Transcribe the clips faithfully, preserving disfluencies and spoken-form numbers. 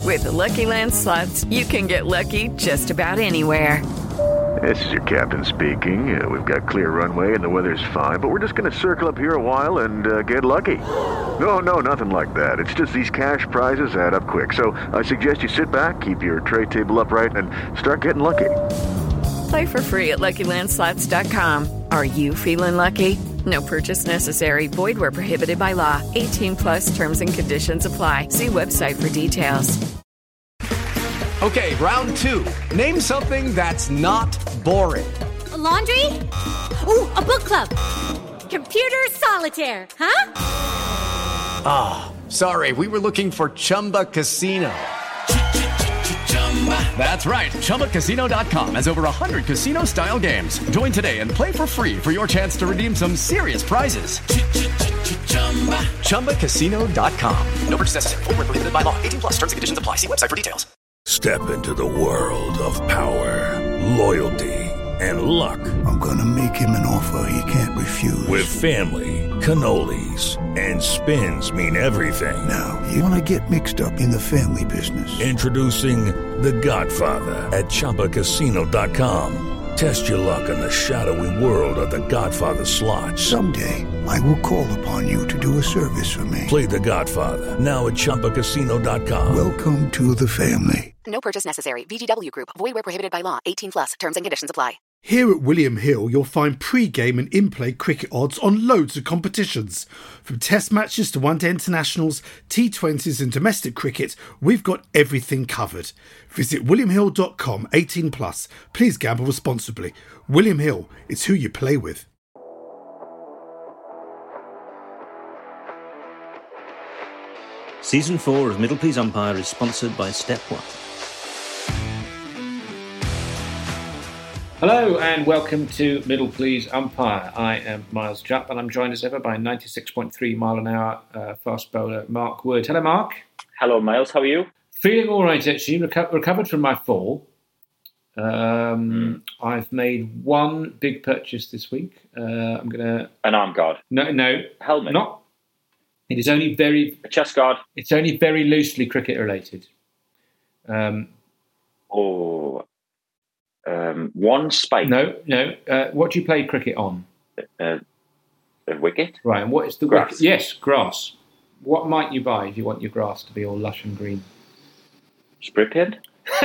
With the Lucky Land Slots, you can get lucky just about anywhere. This is your captain speaking. Uh, we've got clear runway and the weather's fine, but we're just going to circle up here a while and uh, get lucky. No, no, nothing like that. It's just these cash prizes add up quick. So I suggest you sit back, keep your tray table upright, and start getting lucky. Play for free at Lucky Land Slots dot com. Are you feeling lucky? No purchase necessary. Void where prohibited by law. eighteen plus terms and conditions apply. See website for details. Okay, round two. Name something that's not boring. A laundry? Ooh, a book club. Computer solitaire, huh? Ah, oh, sorry. We were looking for Chumba Casino. That's right. Chumba Casino dot com has over one hundred casino-style games. Join today and play for free for your chance to redeem some serious prizes. Chumba Casino dot com. No purchase necessary. Void where prohibited by law. eighteen plus terms and conditions apply. See website for details. Step into the world of power, loyalty, and luck. I'm going to make him an offer he can't refuse. With family, cannolis, and spins mean everything. Now, you want to get mixed up in the family business. Introducing The Godfather at Chumba Casino dot com. Test your luck in the shadowy world of The Godfather slot. Someday, I will call upon you to do a service for me. Play The Godfather, now at Chumba Casino dot com. Welcome to the family. No purchase necessary. V G W Group. Void where prohibited by law. eighteen plus. Terms and conditions apply. Here at William Hill, you'll find pre-game and in-play cricket odds on loads of competitions. From test matches to one-day internationals, T twenties and domestic cricket, we've got everything covered. Visit william hill dot com, eighteen plus. Please gamble responsibly. William Hill, it's who you play with. Season four of Middle Please Umpire is sponsored by Step One. Hello and welcome to Middle Please Umpire. I am Miles Jupp and I'm joined as ever by ninety-six point three mile an hour uh, fast bowler Mark Wood. Hello, Mark. Hello, Miles. How are you? Feeling all right, actually. Reco- recovered from my fall. Um, mm. I've made one big purchase this week. Uh, I'm gonna an arm guard. No, no helmet. Not. It is only very a chest guard. It's only very loosely cricket related. Um, oh. Um, one spike. No, no. Uh, what do you play cricket on? Uh, a wicket. Right, and what is the grass? Wicket? Yes, grass. What might you buy if you want your grass to be all lush and green? Spray paint.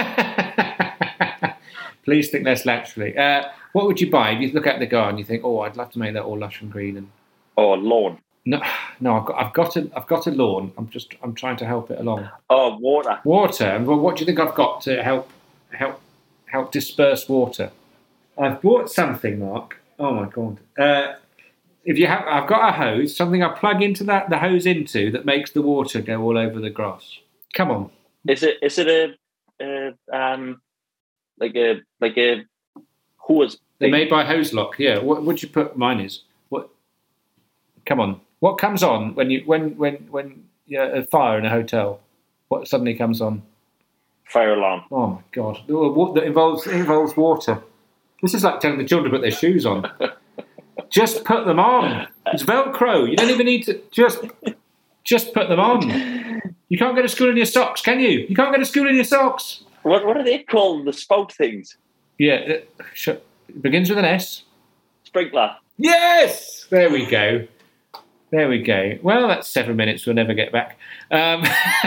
Please think less laterally. Uh, what would you buy if you look at the garden and you think, "Oh, I'd love to make that all lush and green"? And oh, a lawn. No, no. I've got, I've got a, I've got a lawn. I'm just, I'm trying to help it along. Oh, water. Water. And well, what do you think I've got to help, help? help disperse water? I've bought something, Mark. Oh my god! Uh, if you have, I've got a hose, something I plug into that the hose into that makes the water go all over the grass. Come on. Is it? Is it a, a um, like a like a hose? They're made by Hoselock. Yeah. What would you put? Mine is what? Come on. What comes on when you when when when yeah, a fire in a hotel? What suddenly comes on? Fire alarm. Oh my god! That involves it involves water. This is like telling the children to put their shoes on. Just put them on. It's Velcro. You don't even need to just just put them on. You can't go to school in your socks, can you? You can't go to school in your socks. What what are they called? The spout things. Yeah, it, it begins with an S. Sprinkler. Yes. There we go. There we go. Well, that's seven minutes we'll never get back. Um,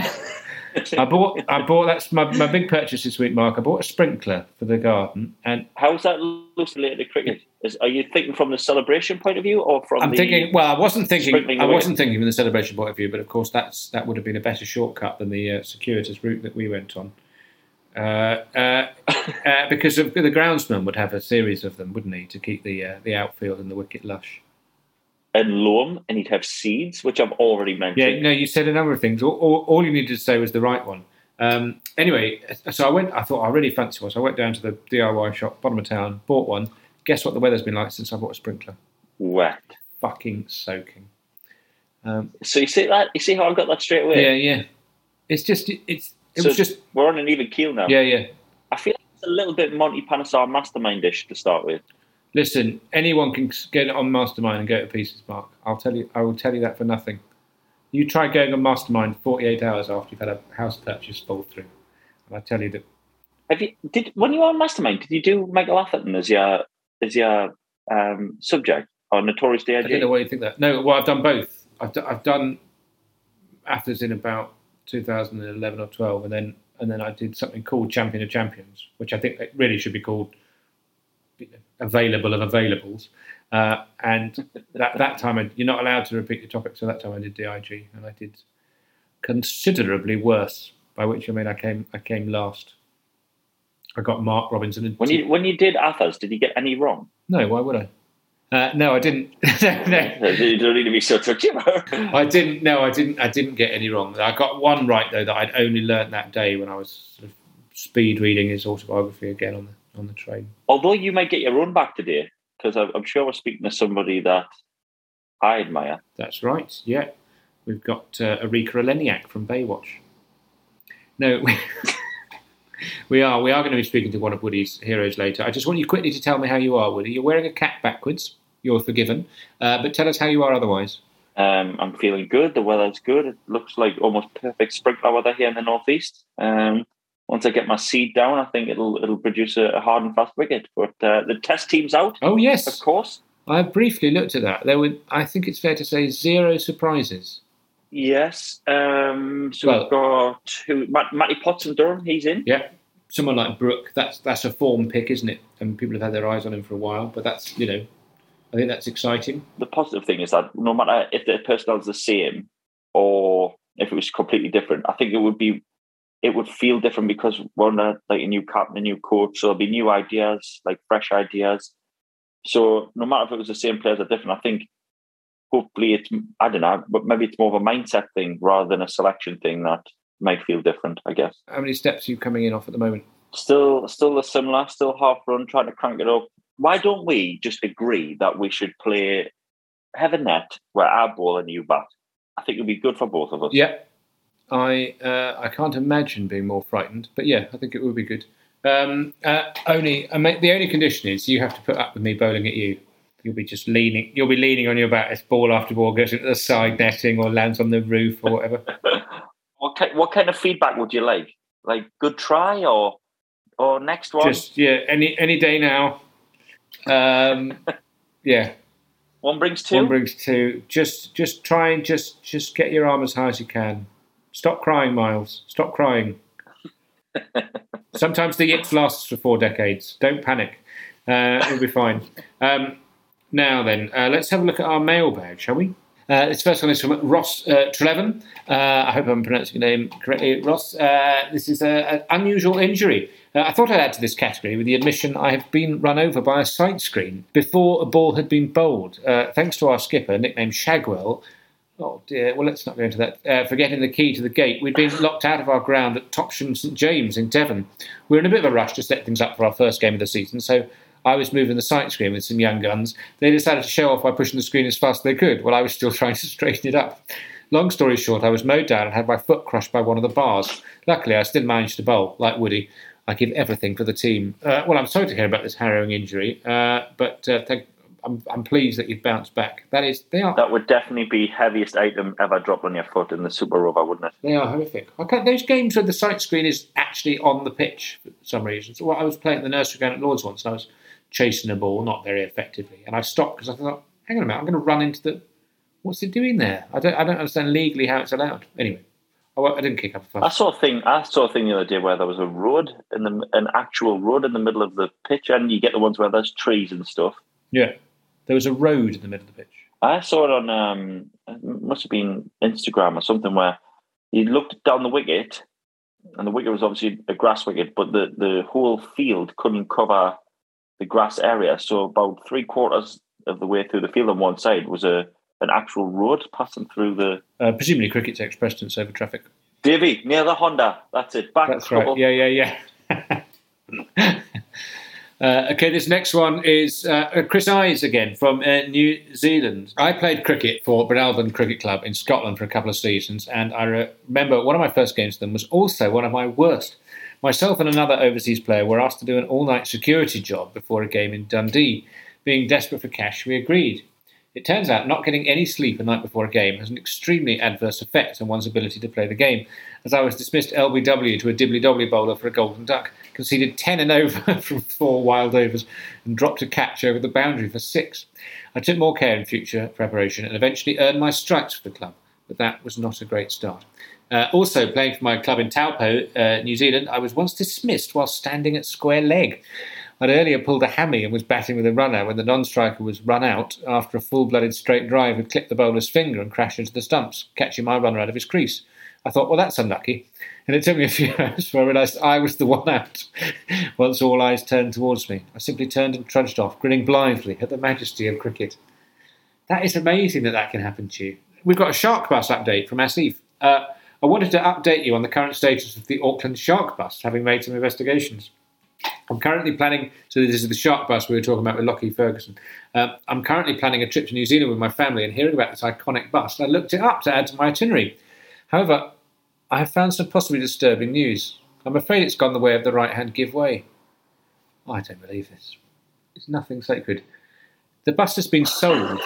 I bought. I bought. That's my, my big purchase this week, Mark. I bought a sprinkler for the garden, and how's that loosely related to cricket? Is, are you thinking from the celebration point of view, or from? I'm the thinking. Well, I wasn't thinking. I away? wasn't thinking from the celebration point of view, but of course, that's that would have been a better shortcut than the uh, circuitous route that we went on. Uh, uh, uh, because of, the groundsman would have a series of them, wouldn't he, to keep the uh, the outfield and the wicket lush. And loam, and he'd have seeds, which I've already mentioned. Yeah, no, you said a number of things. All, all, all you needed to say was the right one. Um, anyway, so I went. I thought I really fancy one. So I went down to the D I Y shop, bottom of town, bought one. Guess what the weather's been like since I bought a sprinkler? Wet, fucking soaking. Um, so you see that? You see how I got that straight away? Yeah, yeah. It's just it's it so was just we're on an even keel now. Yeah, yeah. I feel like it's a little bit Monty Panesar mastermind-ish to start with. Listen, anyone can get it on Mastermind and go to pieces, Mark. I'll tell you. I will tell you that for nothing. You try going on Mastermind forty-eight hours after you've had a house purchase fall through. And I tell you that... Have you, did, when you were on Mastermind, did you do Michael Atherton as your, as your um, subject? Or Notorious D I G? I don't know why you think that. No, well, I've done both. I've, d- I've done Atherton in about two thousand eleven or twelve, and then and then I did something called Champion of Champions, which I think it really should be called Available of Availables. Uh, and that that time, I, you're not allowed to repeat your topic, so that time I did D I G, and I did considerably worse, by which I mean I came I came last. I got Mark Robinson. And when you when you did Athos, did you get any wrong? No, why would I? Uh, no, I didn't. no. You don't need to be so touchy about it. I didn't. No, I didn't. I didn't get any wrong. I got one right though that I'd only learnt that day when I was sort of speed reading his autobiography again on the on the train. Although you might get your own back today, because I'm sure we're speaking to somebody that I admire. That's right. Yeah, we've got uh, Erika Eleniak from Baywatch. No. We We are. We are going to be speaking to one of Woody's heroes later. I just want you quickly to tell me how you are, Woody. You're wearing a cap backwards. You're forgiven. Uh, but tell us how you are otherwise. Um, I'm feeling good. The weather's good. It looks like almost perfect sprinkler weather here in the northeast. Um, once I get my seed down, I think it'll it'll produce a, a hard and fast wicket. But uh, the test team's out. Oh yes, of course. I briefly looked at that. There were, I think it's fair to say, zero surprises. Yes. Um, so well, we've got who? Matt, Matty Potts and Durham. He's in. Yeah. Someone like Brooke. That's that's a form pick, isn't it? And people have had their eyes on him for a while. But that's, you know, I think that's exciting. The positive thing is that no matter if the personnel is the same or if it was completely different, I think it would be, it would feel different because we're under like a new captain, a new coach. So there'll be new ideas, like fresh ideas. So no matter if it was the same players or different, I think hopefully it's, I don't know, but maybe it's more of a mindset thing rather than a selection thing that might feel different, I guess. How many steps are you coming in off at the moment? Still, still a similar, still half run, trying to crank it up. Why don't we just agree that we should play have a net where I bowl and you bat? I think it would be good for both of us. Yeah, I uh, I can't imagine being more frightened, but yeah, I think it would be good. Um, uh, only uh, the only condition is you have to put up with me bowling at you. You'll be just leaning. You'll be leaning on your bat as ball after ball goes into the side netting or lands on the roof or whatever. What kind, what kind of feedback would you like? Like good try or or next one? Just yeah, any any day now. Um, yeah. One brings two. One brings two. Just just try and just just get your arm as high as you can. Stop crying, Miles. Stop crying. Sometimes the yips lasts for four decades. Don't panic. Uh, it'll be fine. Um, now then, uh, let's have a look at our mailbag, shall we? Uh, this first one is from Ross uh, Trelevan. Uh, I hope I'm pronouncing your name correctly, Ross. Uh, this is an unusual injury. Uh, I thought I'd add to this category with the admission I have been run over by a sight screen before a ball had been bowled. Uh, thanks to our skipper, nicknamed Shagwell. Oh dear, well, let's not go into that. Uh, forgetting the key to the gate, we'd been locked out of our ground at Topsham St James in Devon. We were in a bit of a rush to set things up for our first game of the season, so I was moving the sight screen with some young guns. They decided to show off by pushing the screen as fast as they could, while I was still trying to straighten it up. Long story short, I was mowed down and had my foot crushed by one of the bars. Luckily, I still managed to bowl, like Woody. I give everything for the team. Uh, well, I'm sorry to hear about this harrowing injury, uh, but uh, thank, I'm, I'm pleased that you've bounced back. That is, they are. That would definitely be heaviest item ever dropped on your foot in the Super Rover, wouldn't it? They are horrific. Okay, those games where the sight screen is actually on the pitch for some reason. So well, I was playing at the nursery ground at Lords once, and I was chasing a ball, not very effectively, and I stopped because I thought, hang on a minute, I'm going to run into the. What's it doing there? I don't. I don't understand legally how it's allowed. Anyway. I didn't kick up a fuss. I saw a thing. I saw a thing the other day where there was a road in the an actual road in the middle of the pitch, and you get the ones where there's trees and stuff. Yeah, there was a road in the middle of the pitch. I saw it on um, it must have been Instagram or something where you looked down the wicket, and the wicket was obviously a grass wicket, but the the whole field couldn't cover the grass area. So about three quarters of the way through the field on one side was a. An actual road passing through the... Uh, presumably cricket takes precedence over traffic. Davy, near the Honda. That's it. Back That's right. Yeah, yeah, yeah. uh, okay, this next one is uh, Chris Eyes again from uh, New Zealand. I played cricket for Breadalbyn Cricket Club in Scotland for a couple of seasons, and I re- remember one of my first games with them was also one of my worst. Myself and another overseas player were asked to do an all-night security job before a game in Dundee. Being desperate for cash, we agreed. It turns out not getting any sleep a night before a game has an extremely adverse effect on one's ability to play the game, as I was dismissed L B W to a dibbly-dobbly bowler for a golden duck, conceded ten and over from four wild overs, and dropped a catch over the boundary for six. I took more care in future preparation and eventually earned my stripes for the club, but that was not a great start. Uh, also, playing for my club in Taupo, uh, New Zealand, I was once dismissed while standing at square leg. I'd earlier pulled a hammy and was batting with a runner when the non-striker was run out after a full-blooded straight drive had clipped the bowler's finger and crashed into the stumps, catching my runner out of his crease. I thought, well, that's unlucky. And it took me a few hours before I realised I was the one out. Once all eyes turned towards me, I simply turned and trudged off, grinning blithely at the majesty of cricket. That is amazing that that can happen to you. We've got a shark bus update from Asif. Uh, I wanted to update you on the current status of the Auckland shark bus, having made some investigations. I'm currently planning, so this is the shark bus we were talking about with Lockie Ferguson. Uh, I'm currently planning a trip to New Zealand with my family, and hearing about this iconic bus, I looked it up to add to my itinerary. However, I have found some possibly disturbing news. I'm afraid it's gone the way of the right-hand give way. Oh, I don't believe this. It's nothing sacred. The bus has been sold.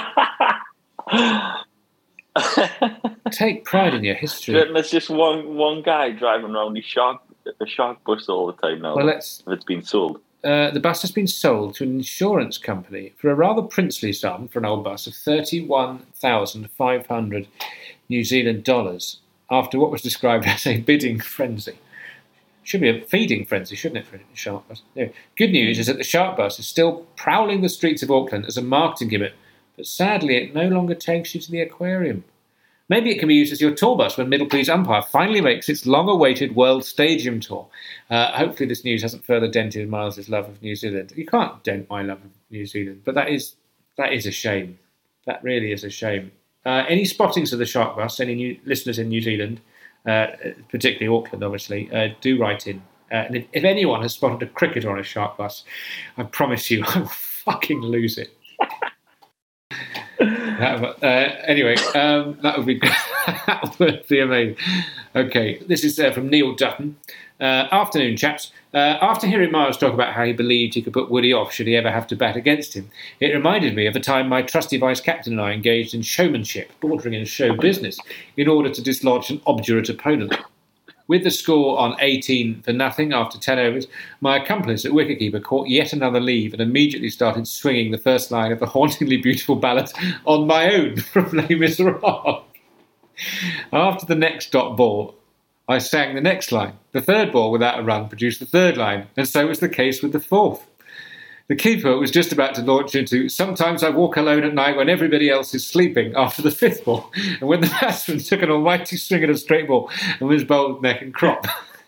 Take pride in your history. There's just one one guy driving around the shark a shark bus all the time now. Well, let's, if it's been sold. Uh, the bus has been sold to an insurance company for a rather princely sum for an old bus of thirty-one thousand five hundred New Zealand dollars after what was described as a bidding frenzy. Should be a feeding frenzy, shouldn't it, for a shark bus? No. Good news is that the shark bus is still prowling the streets of Auckland as a marketing gimmick, but sadly it no longer takes you to the aquarium. Maybe it can be used as your tour bus when Middle Please Umpire finally makes its long-awaited World Stadium tour. Uh, hopefully this news hasn't further dented Miles's love of New Zealand. You can't dent my love of New Zealand, but that is that is a shame. That really is a shame. Uh, any spottings of the shark bus, any new listeners in New Zealand, uh, particularly Auckland, obviously, uh, do write in. Uh, and if, if anyone has spotted a cricketer on a shark bus, I promise you, I will fucking lose it. That, uh, anyway, um, that would be that would be amazing. Okay, this is uh, from Neil Dutton. Uh, afternoon, chaps. Uh, after hearing Miles talk about how he believed he could put Woody off should he ever have to bat against him, it reminded me of a time my trusty vice-captain and I engaged in showmanship, bordering in show business, in order to dislodge an obdurate opponent. With the score on eighteen for nothing after ten overs, my accomplice at wicketkeeper caught yet another leave and immediately started swinging the first line of the hauntingly beautiful ballad On My Own from Les Miserables. After the next dot ball, I sang the next line. The third ball without a run produced the third line, and so was the case with the fourth. The keeper was just about to launch into Sometimes I Walk Alone at Night When Everybody Else is Sleeping after the fifth ball, and when the batsman took an almighty swing at a straight ball and was bowled neck and crop.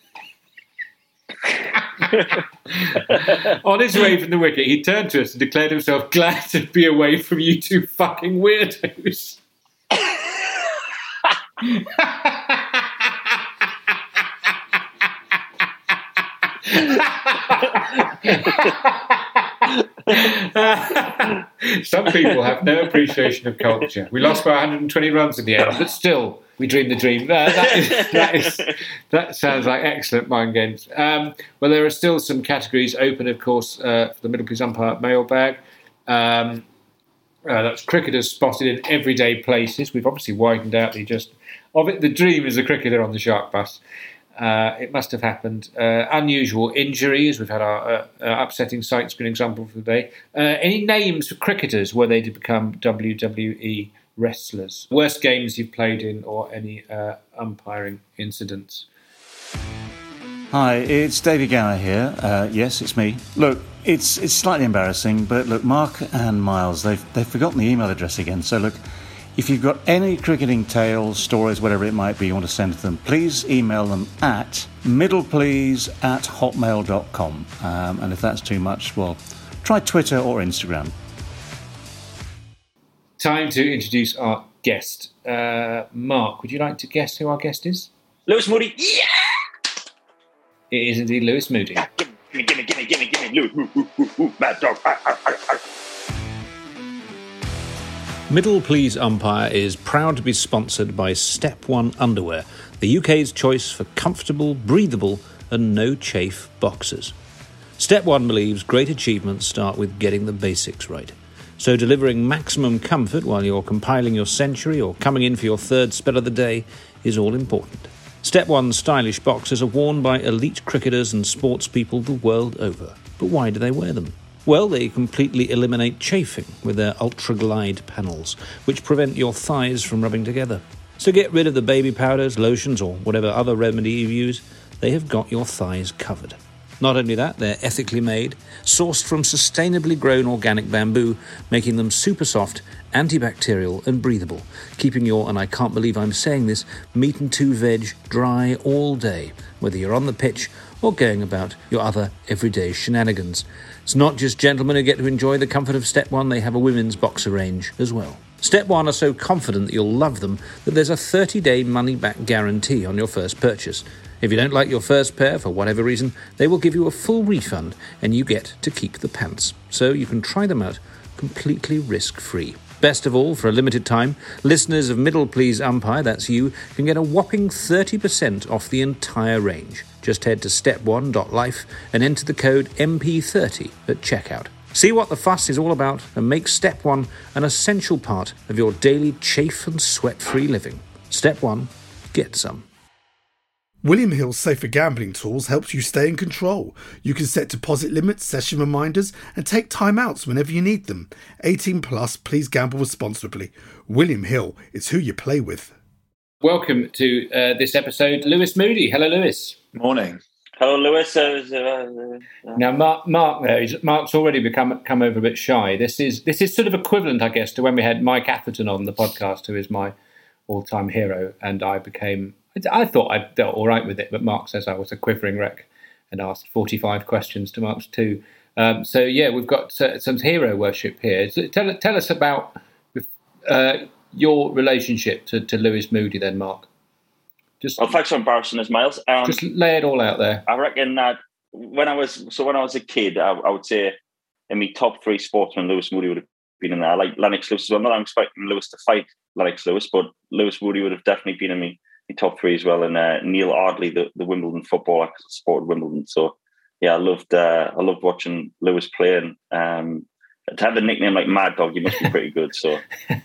On his way from the wicket, he turned to us and declared himself glad to be away from you two fucking weirdos. Some people have no appreciation of culture. We lost by one hundred twenty runs in the end, but still, we dreamed the dream. Uh, that, is, that, is, that sounds like excellent mind games. Um, well, there are still some categories open, of course, uh, for the Middle Please Umpire mailbag. Um, uh, that's cricketers spotted in everyday places. We've obviously widened out the just of it. The dream is a cricketer on the shark bus. Uh, it must have happened. Uh, unusual injuries. We've had our uh, uh, upsetting sight screen example for the day. Uh, any names for cricketers were they to become W W E wrestlers? Worst games you've played in or any uh, umpiring incidents? Hi, it's Davey Gower here. Uh, yes, it's me. Look, it's it's slightly embarrassing, but look, Mark and Miles, they've, they've forgotten the email address again. So look, if you've got any cricketing tales, stories, whatever it might be you want to send to them, please email them at middleplease at hotmail dot com. Um, and if that's too much, well, try Twitter or Instagram. Time to introduce our guest. Uh, Mark, would you like to guess who our guest is? Lewis Moody. Yeah! It is indeed Lewis Moody. Ah, give me, give me, give me, give me, give me, Lewis. Ooh, ooh, ooh, ooh, mad dog. Ah, ah, ah, ah. Middle Please Umpire is proud to be sponsored by Step One Underwear, the U K's choice for comfortable, breathable and no-chafe boxers. Step One believes great achievements start with getting the basics right. So delivering maximum comfort while you're compiling your century or coming in for your third spell of the day is all important. Step One stylish boxers are worn by elite cricketers and sports people the world over. But why do they wear them? Well, they completely eliminate chafing with their ultra-glide panels, which prevent your thighs from rubbing together. So get rid of the baby powders, lotions, or whatever other remedy you use. They have got your thighs covered. Not only that, they're ethically made, sourced from sustainably grown organic bamboo, making them super soft, antibacterial and breathable, keeping your, and I can't believe I'm saying this, meat and two veg dry all day, whether you're on the pitch or going about your other everyday shenanigans. It's not just gentlemen who get to enjoy the comfort of Step One, they have a women's boxer range as well. Step One are so confident that you'll love them that there's a thirty-day money-back guarantee on your first purchase. If you don't like your first pair for whatever reason, they will give you a full refund and you get to keep the pants. So you can try them out completely risk-free. Best of all, for a limited time, listeners of Middle Please Umpire, that's you, can get a whopping thirty percent off the entire range. Just head to step one dot life and enter the code M P thirty at checkout. See what the fuss is all about and make Step One an essential part of your daily chafe and sweat-free living. Step One, get some. William Hill's Safer Gambling Tools helps you stay in control. You can set deposit limits, session reminders, and take timeouts whenever you need them. eighteen plus, please gamble responsibly. William Hill is who you play with. Welcome to uh, this episode, Lewis Moody. Hello, Lewis. Morning. Hello, Lewis. Uh, uh, uh, now, Mark, Mark, there, Mark's already become come over a bit shy. This is this is sort of equivalent, I guess, to when we had Mike Atherton on the podcast, who is my all-time hero, and I became. I thought I dealt all right with it, but Mark says I was a quivering wreck and asked forty-five questions to Mark's two. Um, so, yeah, we've got uh, some hero worship here. So tell, tell us about uh, your relationship to, to Lewis Moody then, Mark. Just, well, thanks for embarrassing us, Miles. Um, just lay it all out there. I reckon that when I was so when I was a kid, I, I would say in my top three sportsmen, Lewis Moody would have been in there. I like Lennox Lewis as well. I'm not expecting Lewis to fight Lennox Lewis, but Lewis Moody would have definitely been in me. Top three as well, and uh, Neil Ardley, the, the Wimbledon footballer, because I supported Wimbledon. So yeah, I loved uh, I loved watching Lewis play, and um, to have a nickname like Mad Dog, you must be pretty good. So uh,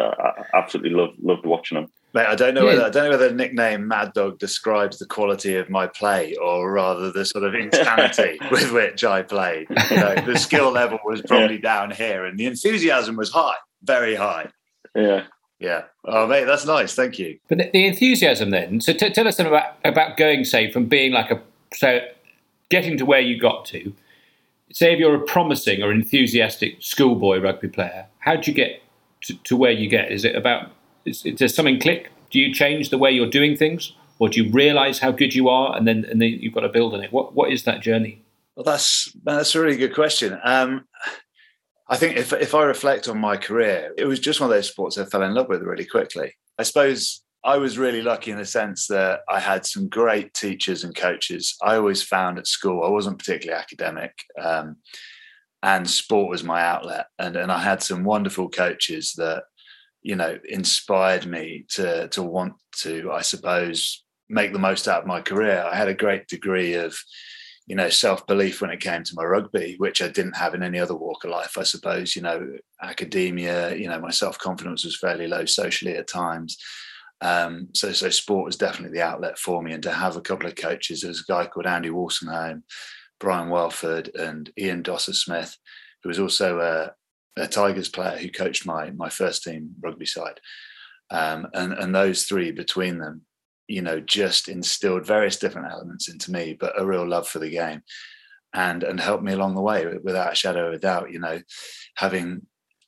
I absolutely loved loved watching him. Mate, I don't know whether I don't know whether the nickname Mad Dog describes the quality of my play, or rather the sort of insanity with which I played. You know, the skill level was probably yeah. down here, and the enthusiasm was high, very high. Yeah. Yeah. Oh, mate, that's nice. Thank you. But the, the enthusiasm then, so t- tell us about, about going, say, from being like a, so getting to where you got to, say if you're a promising or enthusiastic schoolboy rugby player, how do you get to, to where you get? Is it about, is, is there something click? Do you change the way you're doing things? Or do you realise how good you are and then and then you've got to build on it? What What is that journey? Well, that's, that's a really good question. Um I think if if I reflect on my career, it was just one of those sports I fell in love with really quickly. I suppose I was really lucky in the sense that I had some great teachers and coaches. I always found at school, I wasn't particularly academic, um, and sport was my outlet. And, and I had some wonderful coaches that, you know, inspired me to, to want to, I suppose, make the most out of my career. I had a great degree of you know, self-belief when it came to my rugby, which I didn't have in any other walk of life, I suppose. You know, academia, you know, my self-confidence was fairly low socially at times. Um, so, so sport was definitely the outlet for me. And to have a couple of coaches, there was a guy called Andy Walsenhome, Brian Welford, and Ian Dosser-Smith, who was also a, a Tigers player who coached my my first team rugby side. Um, and, and those three between them, you know, just instilled various different elements into me, but a real love for the game, and and helped me along the way without a shadow of a doubt. You know, having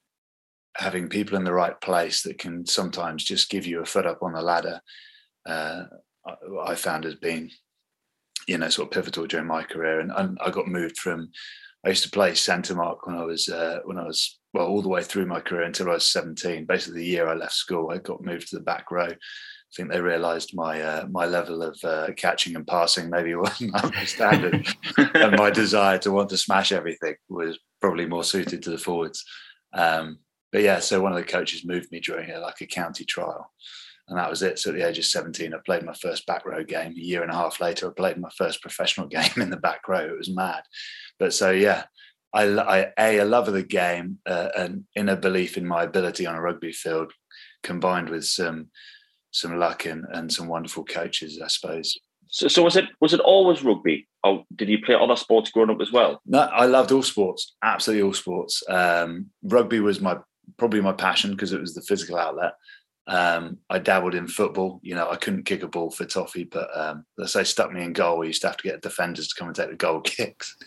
having people in the right place that can sometimes just give you a foot up on the ladder, uh, I, I found as being, you know, sort of pivotal during my career. And, and I got moved from, I used to play centre mark when I was uh, when I was well all the way through my career until I was seventeen. Basically, the year I left school, I got moved to the back row. I think they realised my uh, my level of uh, catching and passing maybe wasn't up to standard, and my desire to want to smash everything was probably more suited to the forwards. Um, but yeah, so one of the coaches moved me during a, like a county trial, and that was it. So at the age of seventeen, I played my first back row game. A year and a half later, I played my first professional game in the back row. It was mad. But so yeah, I, I a a love of the game uh, and inner belief in my ability on a rugby field, combined with some some luck and, and some wonderful coaches, I suppose. So, so was it was it always rugby, or did you play other sports growing up as well? No, I loved all sports, absolutely all sports. Um, rugby was my probably my passion because it was the physical outlet. Um, I dabbled in football. You know, I couldn't kick a ball for toffee, but um, let's say stuck me in goal. We used to have to get defenders to come and take the goal kicks.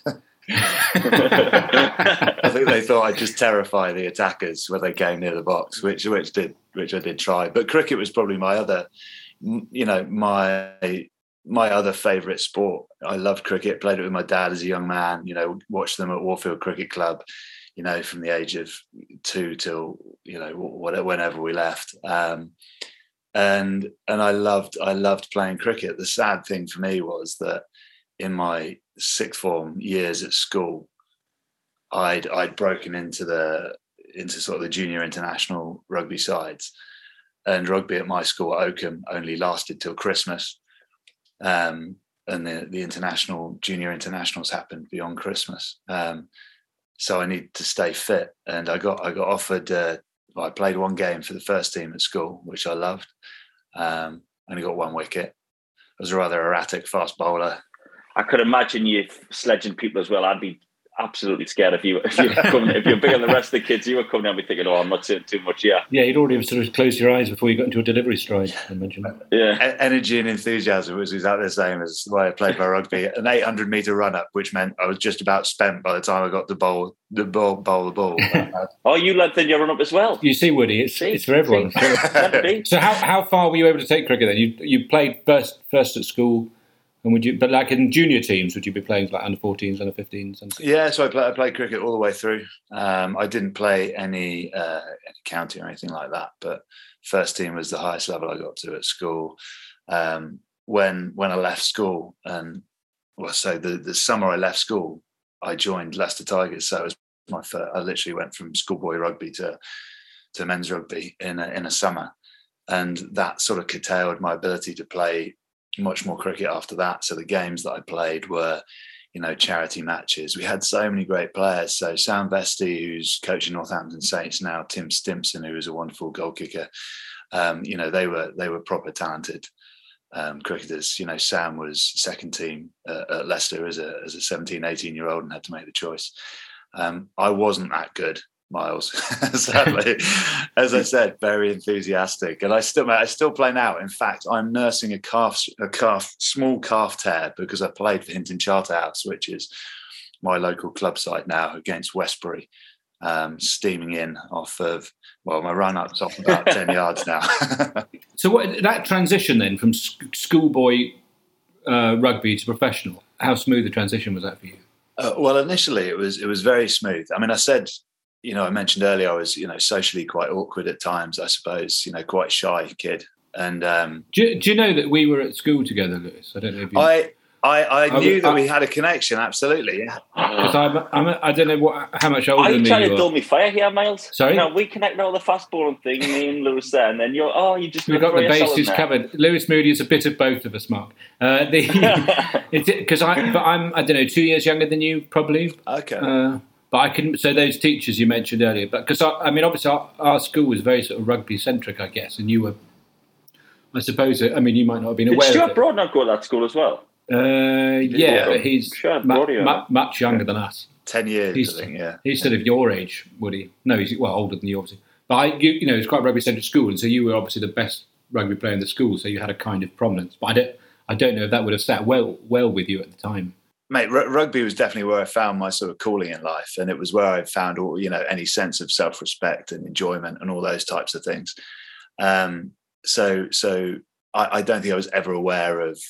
I think they thought I'd just terrify the attackers when they came near the box, which which did which I did try. But cricket was probably my other, you know, my my other favourite sport. I loved cricket. Played it with my dad as a young man. You know, watched them at Warfield Cricket Club. You know, from the age of two till, you know, whatever, whenever we left. Um, and and I loved I loved playing cricket. The sad thing for me was that in my sixth form years at school, I'd I'd broken into the into sort of the junior international rugby sides, and rugby at my school at Oakham only lasted till Christmas, um, and the the international junior internationals happened beyond Christmas. Um, So I needed to stay fit, and I got I got offered. Uh, I played one game for the first team at school, which I loved. Um, only got one wicket. I was a rather erratic fast bowler. I could imagine you sledging people as well. I'd be absolutely scared if you if you coming, if you're bigger than the rest of the kids. You were coming down and thinking, "Oh, I'm not doing too much." Yeah, yeah. You'd already sort of closed your eyes before you got into a delivery stride. I imagine. Yeah, e- energy and enthusiasm was exactly the same as the way I played my rugby. An eight hundred meter run up, which meant I was just about spent by the time I got to bowl the ball, bowl the ball. Oh, you lengthened your run up as well. You see, Woody, it's see, it's for everyone. See. So how how far were you able to take cricket then? You you played first first at school. And would you, but like in junior teams, would you be playing like under fourteens, under fifteens? Under yeah, so I, play, I played cricket all the way through. Um, I didn't play any, uh, any county or anything like that, but first team was the highest level I got to at school. Um, when when I left school, and well, so the, the summer I left school, I joined Leicester Tigers. So it was my first, I literally went from schoolboy rugby to to men's rugby in a, in a summer, and that sort of curtailed my ability to play much more cricket after that. So the games that I played were, you know, charity matches. We had so many great players. So Sam Vesti, who's coaching Northampton Saints now, Tim Stimpson, who was a wonderful goal kicker. Um, you know, they were they were proper talented um, cricketers. You know, Sam was second team uh, at Leicester as a as a seventeen, eighteen year old and had to make the choice. Um, I wasn't that good, Miles, sadly. As I said, very enthusiastic, and I still I still play now. In fact, I'm nursing a calf a calf small calf tear because I played for Hinton Charterhouse, which is my local club side now, against Westbury, um, steaming in off of well, my run up's off about ten yards now. So what, that transition then from schoolboy uh, rugby to professional, how smooth the transition was that for you? Uh, well, initially it was it was very smooth. I mean, I said. You know, I mentioned earlier I was, you know, socially quite awkward at times, I suppose, you know, quite shy kid. And um, do, you, do you know that we were at school together, Lewis? I don't know if you... I, I, I, I knew I, that I, we had a connection, absolutely, yeah. Because I'm, I'm, I don't know what, how much older Are than you me trying you to are. dull me fire here, Miles? Sorry? No, we connect all the fast bowling thing, me and Lewis there, and then you're, oh, you just... We've got the bases covered. Lewis Moody is a bit of both of us, Mark. Uh, Because I, but I'm, I don't know, two years younger than you, probably. Okay. Uh, But I can, so those teachers you mentioned earlier, but because I, I mean, obviously our, our school was very sort of rugby centric, I guess, and you were, I suppose, I mean, you might not have been Did aware Stuart of it. Broad not go to that school as well? Uh, yeah, but he's Sure, mu- Brody, mu- much younger than us. Ten years, He's, I think, yeah. He's sort of your age, Woody. No, he's well older than you, obviously. But I, you, you know, it's quite a rugby centric school, and so you were obviously the best rugby player in the school, so you had a kind of prominence. But I don't, I don't know if that would have sat well, well with you at the time. Mate, r- rugby was definitely where I found my sort of calling in life, and it was where I found all, you know, any sense of self-respect and enjoyment and all those types of things. Um, so, so I, I don't think I was ever aware of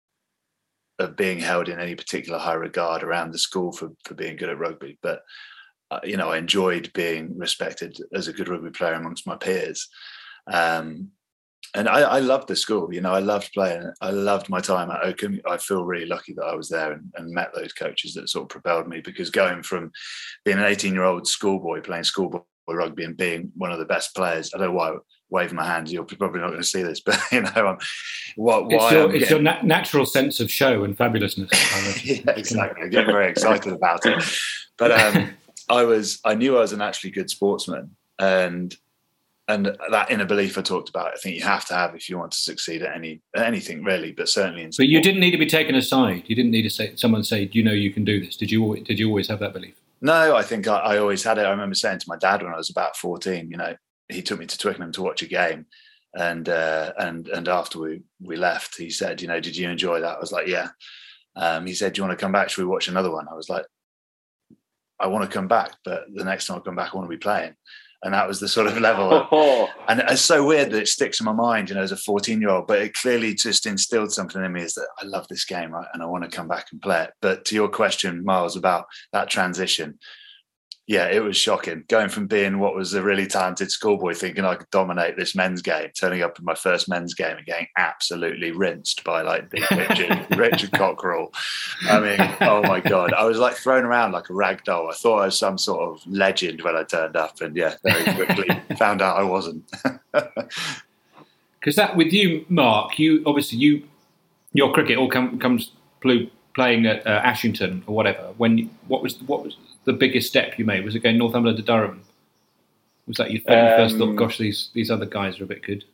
of being held in any particular high regard around the school for for being good at rugby. But uh, you know, I enjoyed being respected as a good rugby player amongst my peers. Um, And I, I loved the school, you know, I loved playing. I loved my time at Oakham. I feel really lucky that I was there and, and met those coaches that sort of propelled me, because going from being an eighteen-year-old schoolboy playing schoolboy rugby and being one of the best players, I don't know why I'm waving my hands, you're probably not going to see this, but, you know, I'm, what, it's why your, I'm it's getting... your na- natural sense of show and fabulousness. Yeah, exactly. I get very excited about it. But um, I was, I knew I was an actually good sportsman, and and that inner belief I talked about, I think you have to have if you want to succeed at any at anything really, but certainly in sport. But you didn't need to be taken aside. You didn't need to say someone say, "Do you know you can do this?" Did you? Did you always have that belief? No, I think I, I always had it. I remember saying to my dad when I was about fourteen, you know, he took me to Twickenham to watch a game, and uh, and and after we we left, he said, you know, did you enjoy that? I was like, yeah. Um, he said, do you want to come back? Should we watch another one? I was like, I want to come back, but the next time I come back, I want to be playing. And that was the sort of level. Oh. And it's so weird that it sticks in my mind, you know, as a fourteen-year-old, but it clearly just instilled something in me, is that I love this game, right? And I want to come back and play it. But to your question, Miles, about that transition, yeah, it was shocking. Going from being what was a really talented schoolboy, thinking I could dominate this men's game, turning up in my first men's game and getting absolutely rinsed by like big Richard, Richard Cockerell. I mean, oh my God. I was like thrown around like a rag doll. I thought I was some sort of legend when I turned up, and yeah, very quickly found out I wasn't. Because that with you, Mark, you obviously you your cricket all come, comes playing at uh, Ashington or whatever. When what was what was the biggest step you made? Was it going Northumberland to Durham? Was that your um, first thought, gosh, these these other guys are a bit good?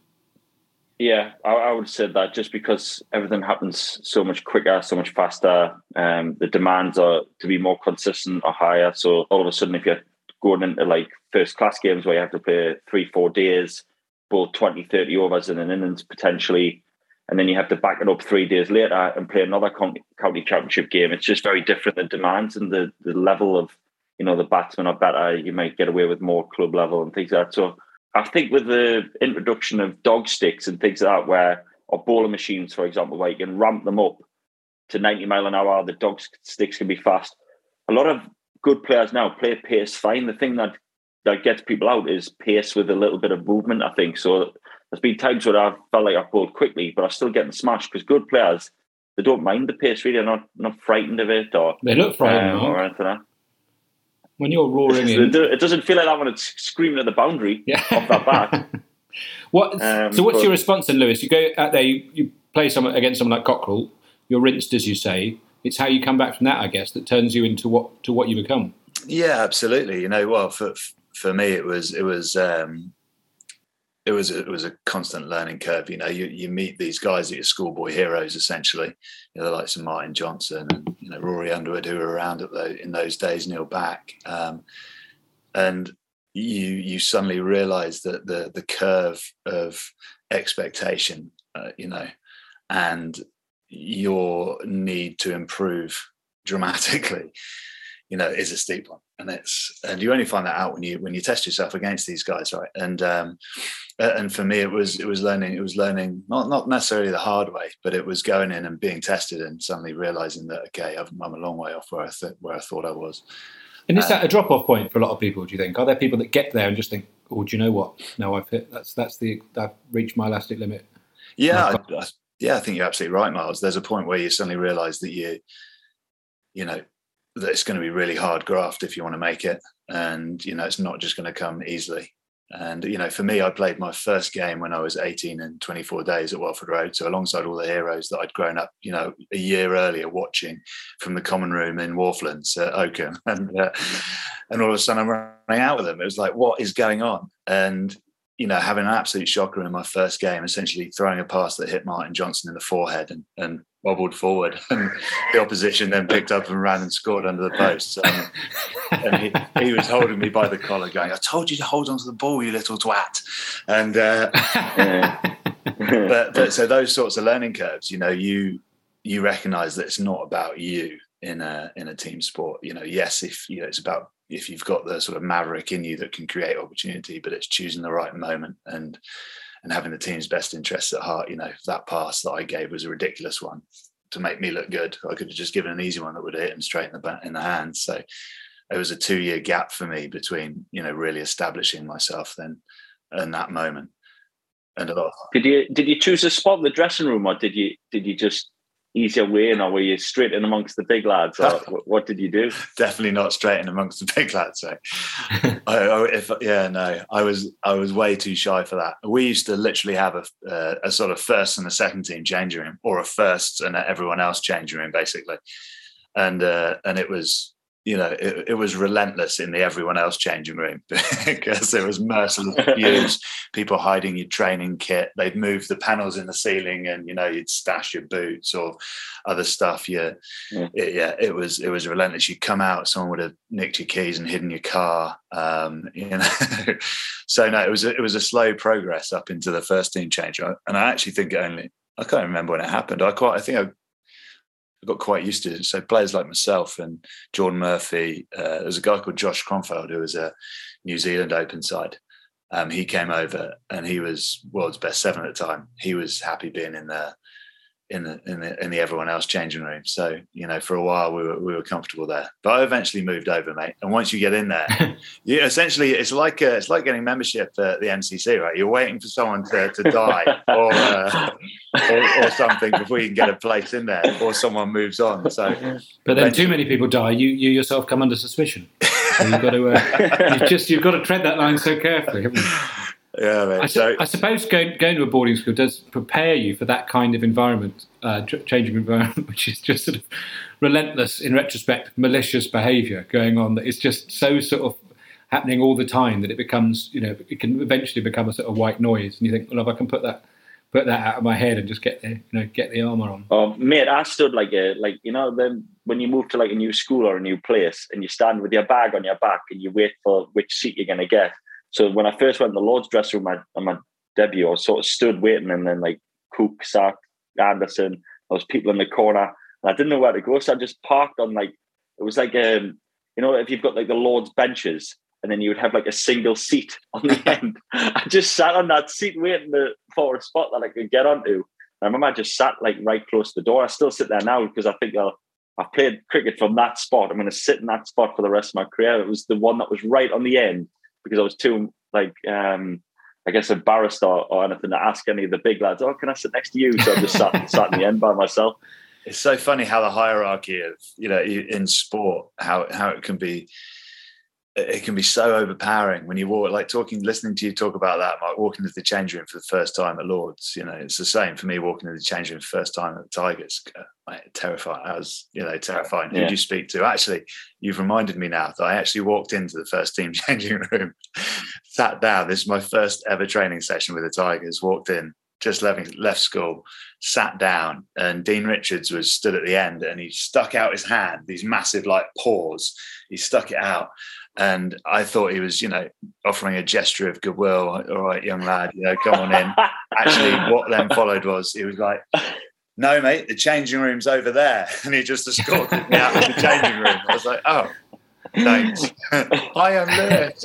Yeah, I, I would have said that, just because everything happens so much quicker, so much faster. Um, the demands are to be more consistent or higher. So all of a sudden, if you're going into like first class games where you have to play three, four days, bowl twenty, thirty overs in an innings potentially, and then you have to back it up three days later and play another county, county championship game. It's just very different, the demands and the, the level of, you know, the batsmen are better. You might get away with more club level and things like that. So I think with the introduction of dog sticks and things like that, where, or bowling machines, for example, where you can ramp them up to ninety mile an hour, the dog sticks can be fast. A lot of good players now play pace fine. The thing that, that gets people out is pace with a little bit of movement, I think. So there's been times where I've felt like I've bowled quickly, but I'm still getting smashed, because good players, they don't mind the pace, really. They're not, not frightened of it. Or they look frightened um, or anything like that. When you're roaring in. It doesn't feel like that when it's screaming at the boundary yeah. off that bat. What, um, so what's but, your response then, Lewis? You go out there, you, you play someone against someone like Cockerell, you're rinsed, as you say. It's how you come back from that, I guess, that turns you into what to what you become. Yeah, absolutely. You know, well, for for me, it was it was um, it was it was a constant learning curve. You know, you you meet these guys that are schoolboy heroes, essentially. You know, the likes of Martin Johnson and, you know, Rory Underwood, who were around at the, in those days, Neil Back, um, and you you suddenly realise that the the curve of expectation, uh, you know, and your need to improve dramatically, you know, is a steep one. And it's, and you only find that out when you, when you test yourself against these guys. Right. And, um, and for me, it was, it was learning, it was learning, not, not necessarily the hard way, but it was going in and being tested and suddenly realizing that, okay, I'm a long way off where I th- where I thought I was. And is um, that a drop off point for a lot of people, do you think? Are there people that get there and just think, oh, do you know what? No, I've hit, that's, that's the, I've reached my elastic limit. Yeah. I, I, yeah. I think you're absolutely right, Miles. There's a point where you suddenly realize that you, you know, that it's going to be really hard graft if you want to make it. And, you know, it's not just going to come easily. And, you know, for me, I played my first game when I was eighteen and twenty-four days at Watford Road. So alongside all the heroes that I'd grown up, you know, a year earlier watching from the common room in Wharflands at Oakham. And, uh, and all of a sudden I'm running out with them. It was like, what is going on? And, you know, having an absolute shocker in my first game, essentially throwing a pass that hit Martin Johnson in the forehead and, and wobbled forward, and the opposition then picked up and ran and scored under the post. Um, and he, he was holding me by the collar going, I told you to hold onto the ball, you little twat. And uh, but, but so those sorts of learning curves, you know, you you recognise that it's not about you in a in a team sport. You know, yes, if you know, it's about if you've got the sort of maverick in you that can create opportunity, but it's choosing the right moment and and having the team's best interests at heart. You know, that pass that I gave was a ridiculous one to make me look good. I could have just given an easy one that would have hit him straight in the back, in the hands. So it was a two-year gap for me between, you know, really establishing myself then and that moment. And a lot. Did you did you choose a spot in the dressing room, or did you did you just ease your way in, or were you straight in amongst the big lads, or what did you do? Definitely not straight in amongst the big lads. So, I, I, if, yeah, no, I was I was way too shy for that. We used to literally have a uh, a sort of first and a second team changing room, or a first and everyone else changing room, basically. And uh, and it was you know, it, it was relentless in the everyone else changing room because there was merciless abuse, people hiding your training kit. They'd move the panels in the ceiling, and you know, you'd stash your boots or other stuff. Yeah, yeah, it, yeah, it was it was relentless. You'd come out, someone would have nicked your keys and hidden your car. Um, you know, so no, it was a, it was a slow progress up into the first team change, and I actually think it only. I can't remember when it happened. I quite, I think I. I got quite used to it. So players like myself and Jordan Murphy, uh, there's a guy called Josh Kronfeld who was a New Zealand Open side. Um, he came over and he was world's best seven at the time. He was happy being in the in the in the, in the everyone else changing room. So you know, for a while we were we were comfortable there. But I eventually moved over, mate. And once you get in there, you essentially it's like a, it's like getting membership at the M C C, right? You're waiting for someone to, to die or, uh, or or something before you can get a place in there, or someone moves on. So, but then too many people die. You you yourself come under suspicion. So you've got to uh, you've just you've got to tread that line so carefully, haven't you? Yeah, mate. I, So I suppose going, going to a boarding school does prepare you for that kind of environment, uh, changing environment, which is just sort of relentless, in retrospect, malicious behaviour going on that is just so sort of happening all the time that it becomes, you know, it can eventually become a sort of white noise. And you think, well, if I can put that put that out of my head and just get the, you know, get the armour on. Oh, mate, I stood like a, like, you know, then when you move to like a new school or a new place and you stand with your bag on your back and you wait for which seat you're going to get. So when I first went in the Lord's dressing room on my, on my debut, I sort of stood waiting, and then like Cook, Sack, Anderson, there was people in the corner, and I didn't know where to go, so I just parked on like, it was like, um, you know, if you've got like the Lord's benches, and then you would have like a single seat on the end. I just sat on that seat waiting for a spot that I could get onto. And I remember I just sat like right close to the door. I still sit there now because I think I'll, I've played cricket from that spot. I'm going to sit in that spot for the rest of my career. It was the one that was right on the end, because I was too, like, um, I guess, embarrassed or, or anything to ask any of the big lads, oh, can I sit next to you? So I just sat, sat in the end by myself. It's so funny how the hierarchy of, you know, in sport, how how it can be, it can be so overpowering when you walk, like talking, listening to you talk about that, like walking into the change room for the first time at Lord's. You know, it's the same for me walking into the change room for the first time at the Tigers. Like, terrifying. I was, you know, terrifying. Yeah. Who do you speak to? Actually, you've reminded me now that I actually walked into the first team changing room, sat down. This is my first ever training session with the Tigers. Walked in, just left, left school, sat down, and Dean Richards was stood at the end, and he stuck out his hand, these massive like paws. He stuck it out. And I thought he was, you know, offering a gesture of goodwill. All right, young lad, you know, come on in. Actually, what then followed was he was like, no, mate, the changing room's over there. And he just escorted me out of the changing room. I was like, oh, thanks. I am Lewis.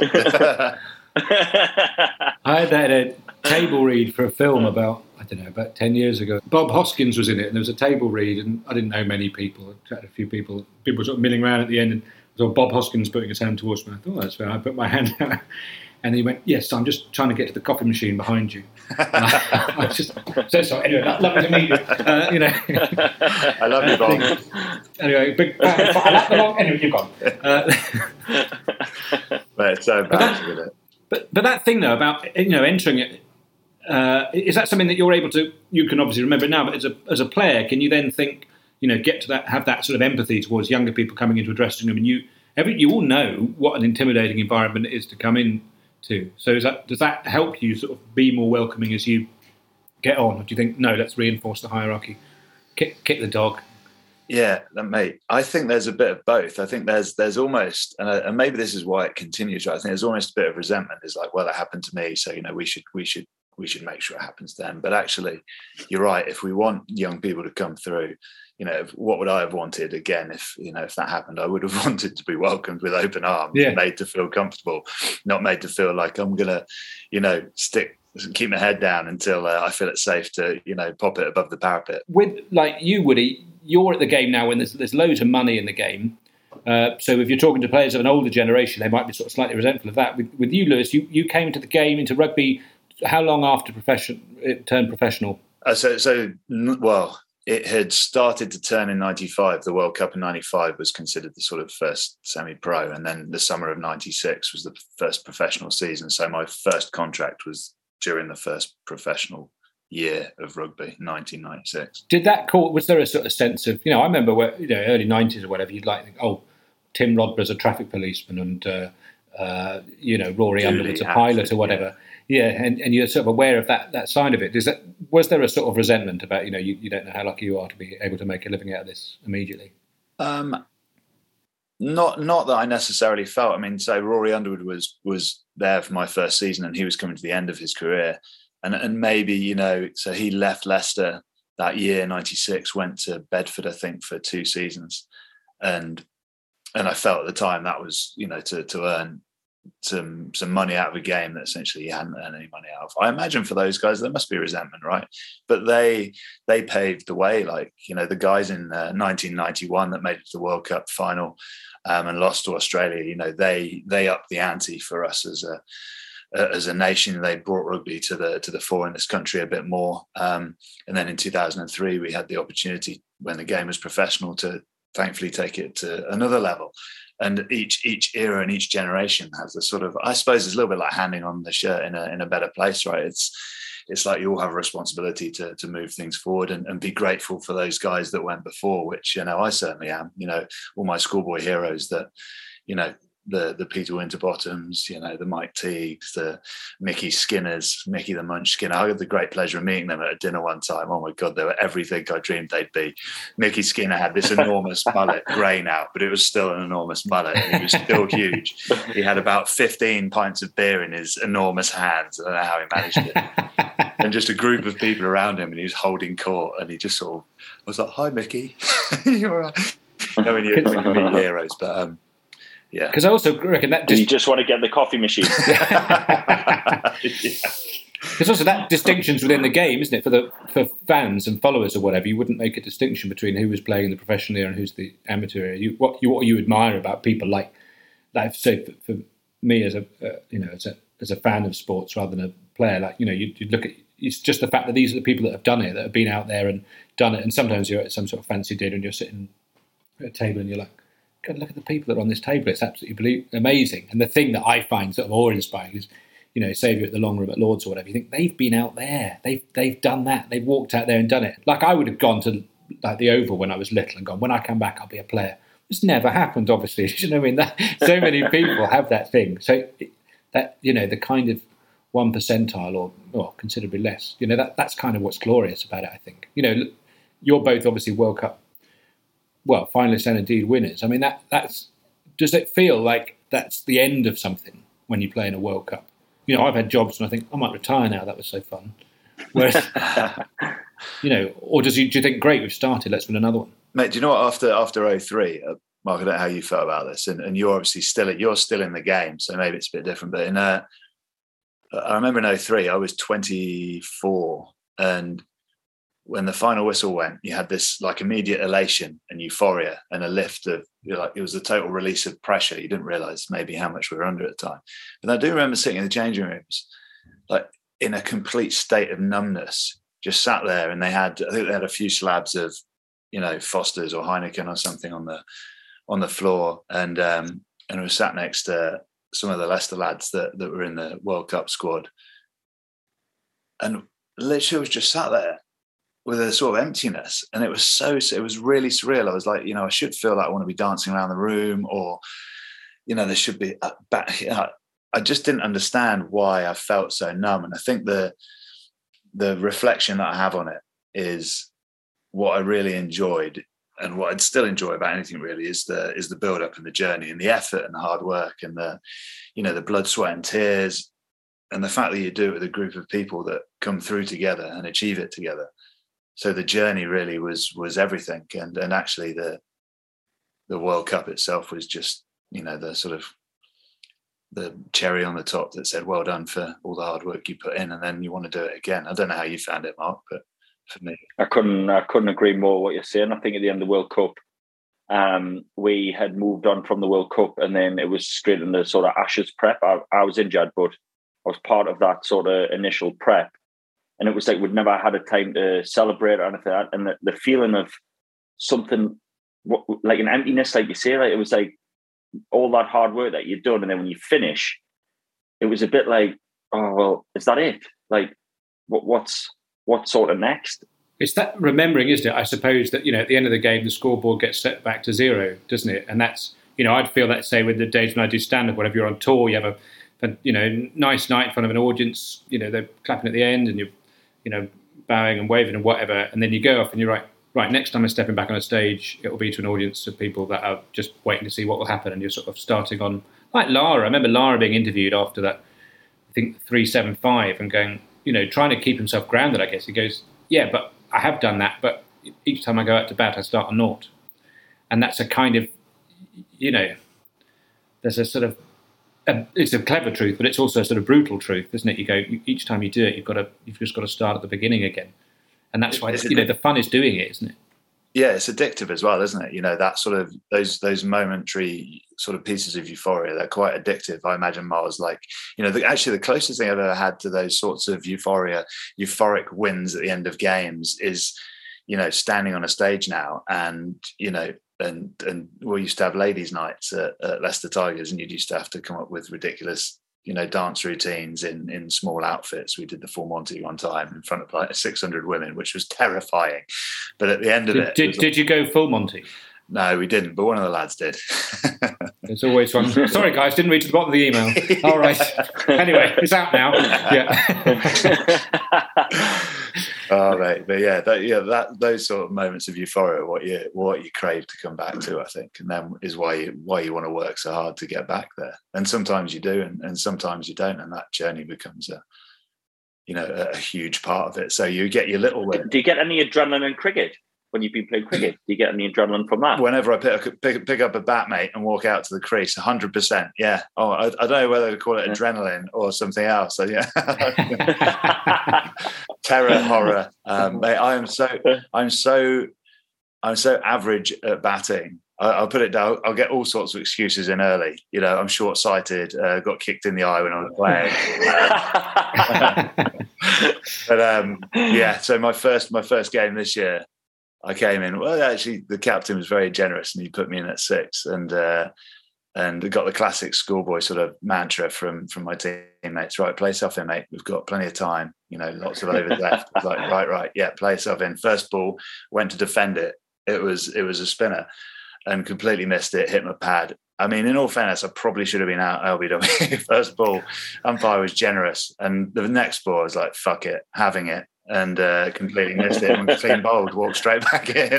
I had that at a table read for a film about, I don't know, about ten years ago. Bob Hoskins was in it, and there was a table read, and I didn't know many people. I chatted to a few people. People were sort of milling around at the end, and so Bob Hoskins putting his hand towards me. I thought, oh, that's fair. I put my hand out, and he went, yes, I'm just trying to get to the coffee machine behind you. I, I just, so sorry. Anyway, lovely to meet you. Uh, you know. I love you, Bob. Anyway, big, I like the long, anyway, you're gone. Uh, but it's so bad with it. But, but that thing, though, about, you know, entering it, uh, is that something that you're able to, you can obviously remember now, but as a as a player, can you then think, you know, get to that, have that sort of empathy towards younger people coming into a dressing room, and you, every, you all know what an intimidating environment it is to come into. So is that, does that help you sort of be more welcoming as you get on? Or do you think, no, let's reinforce the hierarchy, kick, kick the dog? Yeah, mate. I think there's a bit of both. I think there's there's almost, and, uh, and maybe this is why it continues. Right? I think there's almost a bit of resentment. It's like, well, that happened to me, so you know, we should we should we should make sure it happens to them. But actually, you're right. If we want young people to come through, you know, what would I have wanted? Again, if you know, if that happened, I would have wanted to be welcomed with open arms, yeah. made to feel comfortable, not made to feel like I'm gonna, you know, stick. keep my head down until uh, I feel it's safe to, you know, pop it above the parapet. With, like you, Woody, you're at the game now when there's, there's loads of money in the game. Uh, so if you're talking to players of an older generation, they might be sort of slightly resentful of that. With, with you, Lewis, you, you came to the game, into rugby, how long after profession, it turned professional? Uh, so, so, well, it had started to turn in ninety-five. The World Cup in ninety-five was considered the sort of first semi-pro. And then the summer of ninety-six was the first professional season. So my first contract was during the first professional year of rugby, nineteen ninety-six. Did that call, was there a sort of sense of, you know, I remember where, you know, early nineties or whatever, you'd like, think, oh, Tim Rodborough's a traffic policeman and uh, uh, you know Rory Dooley, Underwood's a pilot or whatever. Yeah, yeah and, and you're sort of aware of that that side of it. Is that was there a sort of resentment about you know you, you don't know how lucky you are to be able to make a living out of this immediately? Um, not not that I necessarily felt. I mean, so Rory Underwood was was there for my first season, and he was coming to the end of his career, and and maybe you know, so he left Leicester that year, ninety-six, went to Bedford, I think, for two seasons, and and I felt at the time that was you know to to earn some some money out of a game that essentially he hadn't earned any money out of. I imagine for those guys there must be resentment, right? But they they paved the way. Like you know the guys in uh, nineteen ninety-one that made it to the World Cup final um, and lost to Australia. You know they they upped the ante for us as a as a nation. They brought rugby to the to the fore in this country a bit more. Um, and then in two thousand three we had the opportunity when the game was professional to thankfully take it to another level. And each each era and each generation has a sort of, I suppose, it's a little bit like handing on the shirt in a in a better place, right? It's it's like you all have a responsibility to to move things forward and, and be grateful for those guys that went before, which you know I certainly am. You know, all my schoolboy heroes that you know. The the Peter Winterbottoms, you know, the Mike Teagues, the Mickey Skinners, Mickey the Munch Skinner. I had the great pleasure of meeting them at a dinner one time. Oh my God, they were everything I dreamed they'd be. Mickey Skinner had this enormous mullet, grey now, but it was still an enormous mullet and he was still huge. He had about fifteen pints of beer in his enormous hands. I don't know how he managed it. And just a group of people around him and he was holding court and he just sort of I was like, hi, Mickey. You're right. I mean, you meet heroes, but um, yeah, because I also reckon that just... you just want to get the coffee machine. yeah. There's also that distinctions within the game, isn't it? For the for fans and followers or whatever, you wouldn't make a distinction between who was playing in the professional era and who's the amateur era. You, what you what you admire about people like, like say for, for me as a uh, you know as a as a fan of sports rather than a player, like you know you you look at it's just the fact that these are the people that have done it, that have been out there and done it. And sometimes you're at some sort of fancy dinner and you're sitting at a table and you're like, God, look at the people that are on this table. It's absolutely amazing. And the thing that I find sort of awe-inspiring is, you know, say you're at the Long Room at Lords or whatever, you think they've been out there. They've they've done that. They've walked out there and done it. Like I would have gone to like the Oval when I was little and gone, when I come back, I'll be a player. It's never happened, obviously. You know what I mean? That, so many people have that thing. So that, you know, the kind of one percentile or, or considerably less, you know, that that's kind of what's glorious about it, I think. You know, you're both obviously World Cup well, finalists and indeed winners. I mean, that that's does it feel like that's the end of something when you play in a World Cup? You know, I've had jobs and I think I might retire now. That was so fun. Whereas, you know, or does you do you think great we've started? Let's win another one, mate. Do you know what? After after oh three, uh, Mark, I don't know how you felt about this, and, and you're obviously still you're still in the game, so maybe it's a bit different. But in uh, I remember in oh three, I was twenty-four, and when the final whistle went, you had this like immediate elation and euphoria and a lift of, you're like, it was a total release of pressure. You didn't realise maybe how much we were under at the time. But I do remember sitting in the changing rooms, like in a complete state of numbness, just sat there, and they had, I think they had a few slabs of, you know, Foster's or Heineken or something on the on the floor, and um, and I was sat next to some of the Leicester lads that that were in the World Cup squad, and literally was just sat there with a sort of emptiness, and it was so it was really surreal. I was like, you know, I should feel like I want to be dancing around the room, or you know, there should be back. You know, I just didn't understand why I felt so numb, and I think the the reflection that I have on it is what I really enjoyed, and what I'd still enjoy about anything really is the is the build up and the journey and the effort and the hard work and the, you know, the blood, sweat and tears, and the fact that you do it with a group of people that come through together and achieve it together. So the journey really was was everything, and and actually the the World Cup itself was just, you know, the sort of the cherry on the top that said, well done for all the hard work you put in, and then you want to do it again. I don't know how you found it, Mark, but for me, I couldn't I couldn't agree more with what you're saying. I think at the end of the World Cup, um, we had moved on from the World Cup, and then it was straight into sort of Ashes prep. I, I was injured, but I was part of that sort of initial prep. And it was like we'd never had a time to celebrate or anything like that. And the, the feeling of something like an emptiness, like you say, like it was like all that hard work that you'd done. And then when you finish, it was a bit like, oh, well, is that it? Like, what, what's what's sort of next? It's that remembering, isn't it? I suppose that, you know, at the end of the game, the scoreboard gets set back to zero, doesn't it? And that's you know, I'd feel that, say, with the days when I do stand-up, whenever you're on tour, you have a, a, you know, nice night in front of an audience, you know, they're clapping at the end and you're, you know, bowing and waving and whatever, and then you go off and you're right, right, next time I'm stepping back on a stage, it will be to an audience of people that are just waiting to see what will happen, and you're sort of starting on, like Lara. I remember Lara being interviewed after that, I think, three seven five, and going, you know, trying to keep himself grounded, I guess. He goes, yeah, but I have done that, but each time I go out to bat, I start on naught. And that's a kind of, you know, there's a sort of, a, it's a clever truth, but it's also a sort of brutal truth, isn't it? You go, each time you do it, you've got to, you've just got to start at the beginning again. And that's why, you know, the fun is doing it, isn't it? Yeah, it's addictive as well, isn't it? You know, that sort of, those those momentary sort of pieces of euphoria, they're quite addictive. I imagine Miles, like, you know, the, actually the closest thing I've ever had to those sorts of euphoria, euphoric wins at the end of games is, you know, standing on a stage now and, you know, and and we used to have ladies' nights at, at Leicester Tigers, and you used to have to come up with ridiculous, you know, dance routines in in small outfits. We did the full Monty one time in front of like six hundred women, which was terrifying. But at the end of did, it, did, it did like, you go full Monty? No, we didn't, but one of the lads did. It's always fun. Sorry, guys, didn't read to the bottom of the email. All right. Anyway, it's out now. Yeah. Oh, mate, but yeah, that, yeah, that those sort of moments of euphoria, what you what you crave to come back to, I think, and then is why you why you want to work so hard to get back there. And sometimes you do, and, and sometimes you don't, and that journey becomes a, you know, a, a huge part of it. So you get your little win. Do you get any adrenaline in cricket? When you've been playing cricket, do you get any adrenaline from that? Whenever I pick, pick, pick up a bat, mate, and walk out to the crease, one hundred percent, yeah. Oh, I, I don't know whether to call it adrenaline or something else. So, yeah. Terror, horror. Um, mate, I am so, I'm so, I'm so average at batting. I, I'll put it down. I'll get all sorts of excuses in early. You know, I'm short-sighted, uh, got kicked in the eye when I was playing. But um, yeah, so my first, my first game this year, I came in. Well, actually, the captain was very generous, and he put me in at six, and uh, and got the classic schoolboy sort of mantra from from my teammates. Right, play yourself in, mate. We've got plenty of time. You know, lots of overs left. I was like, right, right, yeah, play yourself in. First ball, went to defend it. It was it was a spinner, and completely missed it. Hit my pad. I mean, in all fairness, I probably should have been out L B W. First ball, umpire was generous, and the next ball, I was like, fuck it, having it. And uh, completely missed it and clean bowled, walked straight back in.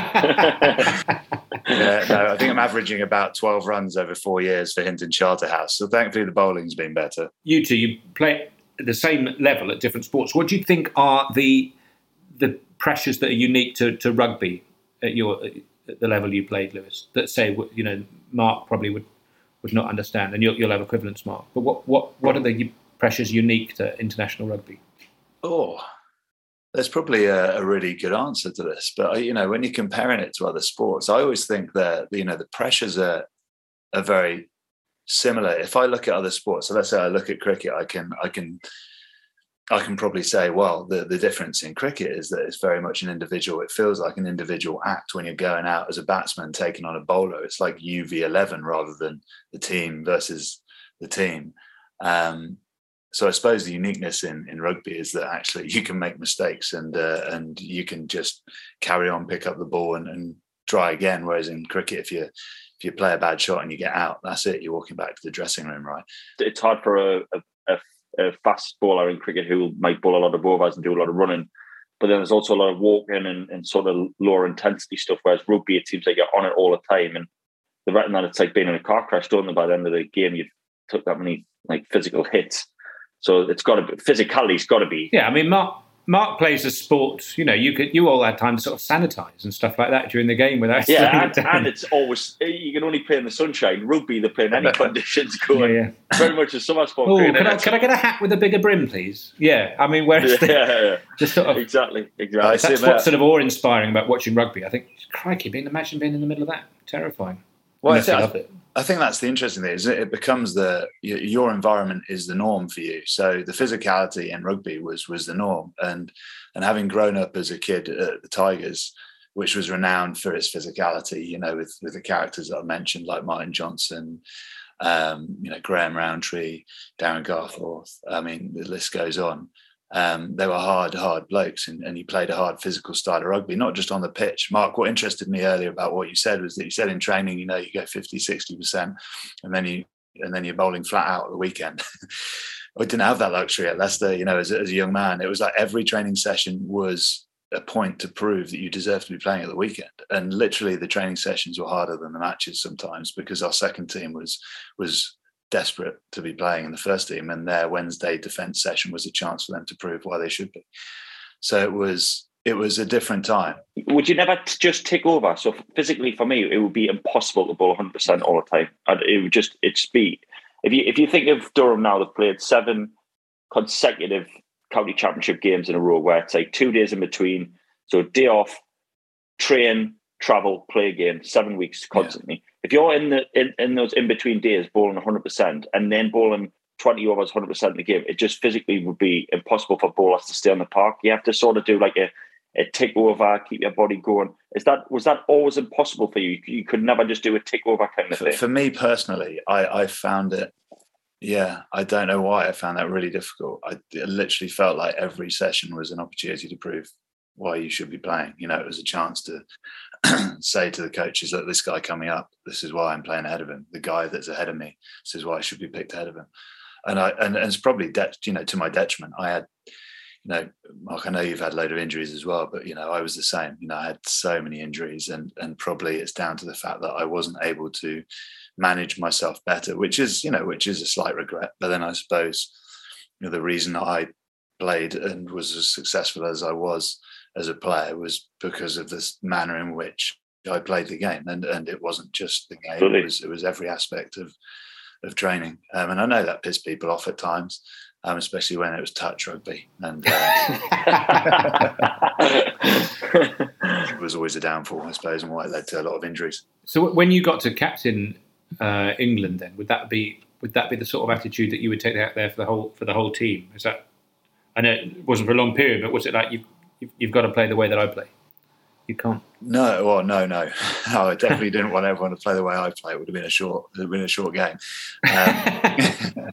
Yeah, no, I think I'm averaging about twelve runs over four years for Hinton Charterhouse. So thankfully the bowling's been better. You two, you play at the same level at different sports. What do you think are the the pressures that are unique to, to rugby at your at the level you played, Lewis? That say, you know, Mark probably would, would not understand, and you'll, you'll have equivalents, Mark. But what, what, what are the pressures unique to international rugby? Oh, there's probably a, a really good answer to this, but you know, when you're comparing it to other sports, I always think that, you know, the pressures are are very similar. If I look at other sports, so let's say I look at cricket, I can I can I can probably say, well, the the difference in cricket is that it's very much an individual. It feels like an individual act when you're going out as a batsman taking on a bowler. It's like U V eleven rather than the team versus the team. Um, So I suppose the uniqueness in, in rugby is that actually you can make mistakes and uh, and you can just carry on, pick up the ball and, and try again. Whereas in cricket, if you if you play a bad shot and you get out, that's it. You're walking back to the dressing room, right? It's hard for a, a, a fast bowler in cricket who might bowl a lot of overs and do a lot of running. But then there's also a lot of walking and, and sort of lower intensity stuff. Whereas rugby, it seems like you're on it all the time. And the reckon that it's like being in a car crash, don't they? By the end of the game, you've took that many like physical hits. So it's got to be, physicality's got to be. Yeah, I mean, Mark Mark plays a sport. You know, you could you all had time to sort of sanitize and stuff like that during the game without. Yeah, and, it and it's always you can only play in the sunshine. Rugby, they play in any conditions. Going yeah, yeah. Very much a summer sport. Oh, can I, can I get a hat with a bigger brim, please? Yeah, I mean, where's yeah, the, yeah, yeah. just sort of exactly, exactly. That's what's sort of awe-inspiring about watching rugby. I think, crikey, being imagine being in the middle of that, terrifying. Well, I think, I, I think that's the interesting thing is it becomes the your environment is the norm for you. So the physicality in rugby was was the norm, and and having grown up as a kid at the Tigers, which was renowned for its physicality, you know, with with the characters that I mentioned like Martin Johnson, um, you know, Graham Rowntree, Darren Garforth. I mean, the list goes on. Um, they were hard, hard blokes, and, and he played a hard physical style of rugby, not just on the pitch. Mark, what interested me earlier about what you said was that you said in training, you know, you go fifty, sixty percent and then you and then you're bowling flat out at the weekend. I didn't have that luxury at Leicester, you know, as, as a young man. It was like every training session was a point to prove that you deserve to be playing at the weekend. And literally the training sessions were harder than the matches sometimes, because our second team was was desperate to be playing in the first team, and their Wednesday defence session was a chance for them to prove why they should be. So it was it was a different time. Would you never just take over? So physically, for me, it would be impossible to bowl one hundred percent all the time. And it would just it'd be if you if you think of Durham now, they've played seven consecutive county championship games in a row, where it's like two days in between, so day off, train, travel, play again, seven weeks constantly. Yeah. If you're in the in, in those in between days bowling one hundred percent and then bowling twenty overs one hundred percent in the game, it just physically would be impossible for bowlers to stay on the park. You have to sort of do like a, a tick over, keep your body going. Is that was that always impossible for you? You could never just do a tick over kind of for, thing. For me personally, I, I found it. Yeah, I don't know why I found that really difficult. I literally felt like every session was an opportunity to prove why you should be playing. You know, it was a chance to say to the coaches, look, this guy coming up, this is why I'm playing ahead of him. The guy that's ahead of me, this is why I should be picked ahead of him. And I and, and it's probably de- you know, to my detriment. I had, you know, Mark, I know you've had a load of injuries as well, but you know, I was the same. You know, I had so many injuries, and and probably it's down to the fact that I wasn't able to manage myself better, which is, you know, which is a slight regret. But then I suppose, you know, the reason I played and was as successful as I was as a player was because of this manner in which I played the game, and and it wasn't just the game; really? it was it was every aspect of of training. Um, and I know that pissed people off at times, um, especially when it was touch rugby, and uh, it was always a downfall, I suppose, and why it led to a lot of injuries. So when you got to captain uh, England, then would that be would that be the sort of attitude that you would take out there for the whole for the whole team? Is that, I know it wasn't for a long period, but was it like you? You've, you've got to play the way that I play. You can't. No, well, no, no, no. I definitely didn't want everyone to play the way I play. It would have been a short, it would have been a short game. Um,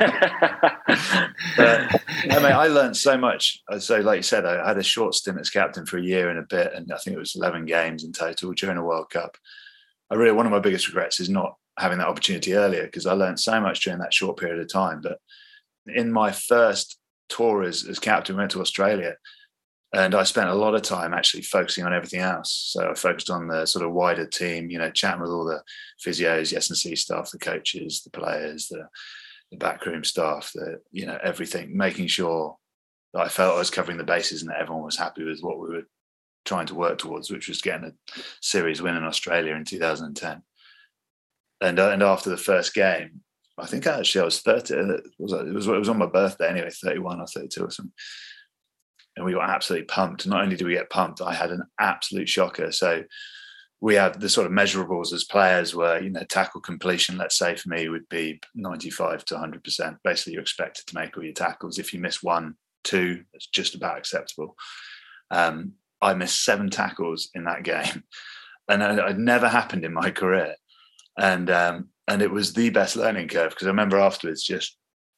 but, I mean, I learned so much. So, like you said, I had a short stint as captain for a year and a bit, and I think it was eleven games in total during a World Cup. I really, one of my biggest regrets is not having that opportunity earlier, because I learned so much during that short period of time. But in my first tour as, as captain, we went to Australia. And I spent a lot of time actually focusing on everything else. So I focused on the sort of wider team, you know, chatting with all the physios, the S and C staff, the coaches, the players, the, the backroom staff, the, you know, everything, making sure that I felt I was covering the bases and that everyone was happy with what we were trying to work towards, which was getting a series win in Australia in two thousand ten. And, uh, and after the first game, I think actually I was thirty. It was, it was, it was on my birthday anyway, thirty-one or thirty-two or something. And we got absolutely pumped. Not only did we get pumped, I had an absolute shocker. So we had the sort of measurables as players were, you know, tackle completion, let's say for me, would be ninety-five to one hundred percent. Basically, you're expected to make all your tackles. If you miss one, two, it's just about acceptable. Um, I missed seven tackles in that game. And it never happened in my career. And um, and it was the best learning curve, because I remember afterwards just,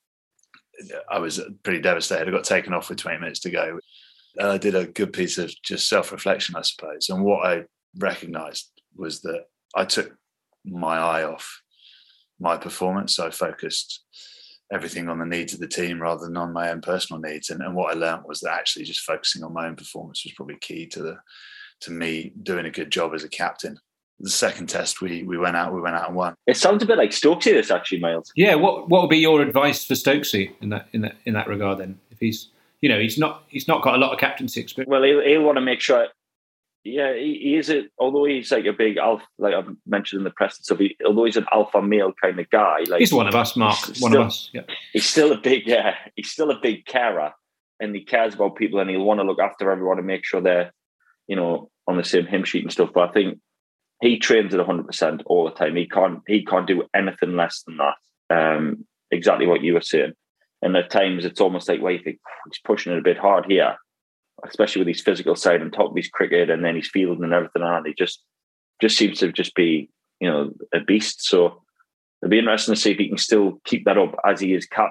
I was pretty devastated. I got taken off with twenty minutes to go. And I did a good piece of just self-reflection, I suppose. And what I recognised was that I took my eye off my performance. So I focused everything on the needs of the team rather than on my own personal needs. And, and what I learned was that actually just focusing on my own performance was probably key to the to me doing a good job as a captain. The second test, we we went out, we went out and won. It sounds a bit like Stokesy, this actually, Miles. Yeah, what what would be your advice for Stokesy in that in that in that regard then? If he's, you know, he's not he's not got a lot of captaincy experience. Well, he'll, he'll want to make sure. Yeah, he, he is a. Although he's like a big alpha, like I've mentioned in the press and stuff. He, although he's an alpha male kind of guy, like he's one of us, Mark. One still, of us. Yeah, he's still a big. Yeah, he's still a big carer, and he cares about people, and he'll want to look after everyone and make sure they're, you know, on the same hymn sheet and stuff. But I think he trains at one hundred percent all the time. He can't he can't do anything less than that. Um, exactly what you were saying. And at times it's almost like, well, you think he's pushing it a bit hard here, especially with his physical side on top of his cricket and then his fielding and everything. And he just just seems to just be, you know, a beast. So it'll be interesting to see if he can still keep that up as he is captain.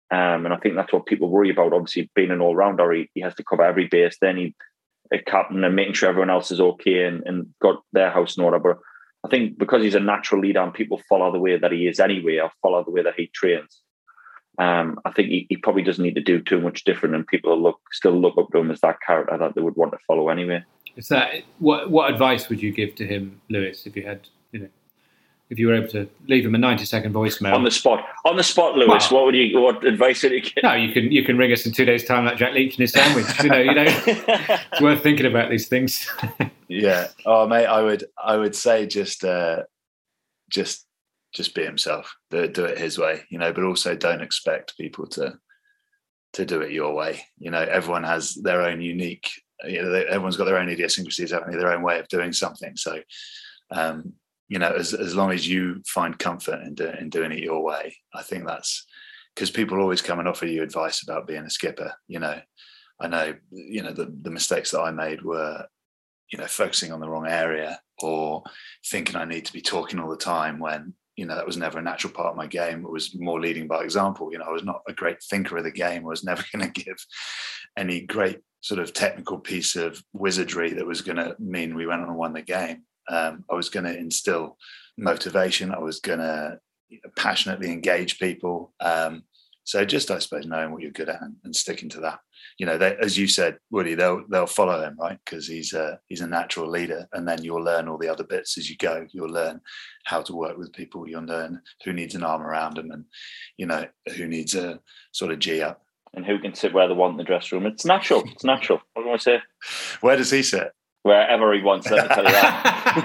Um, and I think that's what people worry about. Obviously, being an all-rounder, he, he has to cover every base. Then he a captain and making sure everyone else is okay and, and got their house in order. But I think because he's a natural leader and people follow the way that he is anyway, or follow the way that he trains, um, I think he, he probably doesn't need to do too much different, and people look still look up to him as that character that they would want to follow anyway. Is that what? What advice would you give to him, Lewis, if you had, you know, if you were able to leave him a ninety-second voicemail on the spot? On the spot, Lewis. Well, what would you? What advice would you give? No, you can you can ring us in two days' time like Jack Leach and his sandwich. you know, you know, it's worth thinking about these things. Yeah. Oh, mate, I would I would say just uh, just just be himself. Do, do it his way, you know. But also don't expect people to to do it your way. You know, everyone has their own unique. You know, they, everyone's got their own idiosyncrasies, haven't they? Their own way of doing something. So, um, you know, as as long as you find comfort in, do, in doing it your way, I think that's because people always come and offer you advice about being a skipper. You know, I know, you know, the, the mistakes that I made were, you know, focusing on the wrong area or thinking I need to be talking all the time when, you know, that was never a natural part of my game. It was more leading by example. You know, I was not a great thinker of the game. I was never going to give any great sort of technical piece of wizardry that was going to mean we went on and won the game. Um, I was going to instill motivation. I was going to passionately engage people. Um, so just, I suppose, knowing what you're good at and, and sticking to that. You know, they, as you said, Woody, they'll they'll follow him, right? Because he's a he's a natural leader, and then you'll learn all the other bits as you go. You'll learn how to work with people. You'll learn who needs an arm around them, and you know who needs a sort of G up, and who can sit where they want in the dressing room. It's natural. It's natural. What do I say? Where does he sit? Wherever he wants. Let me tell you that.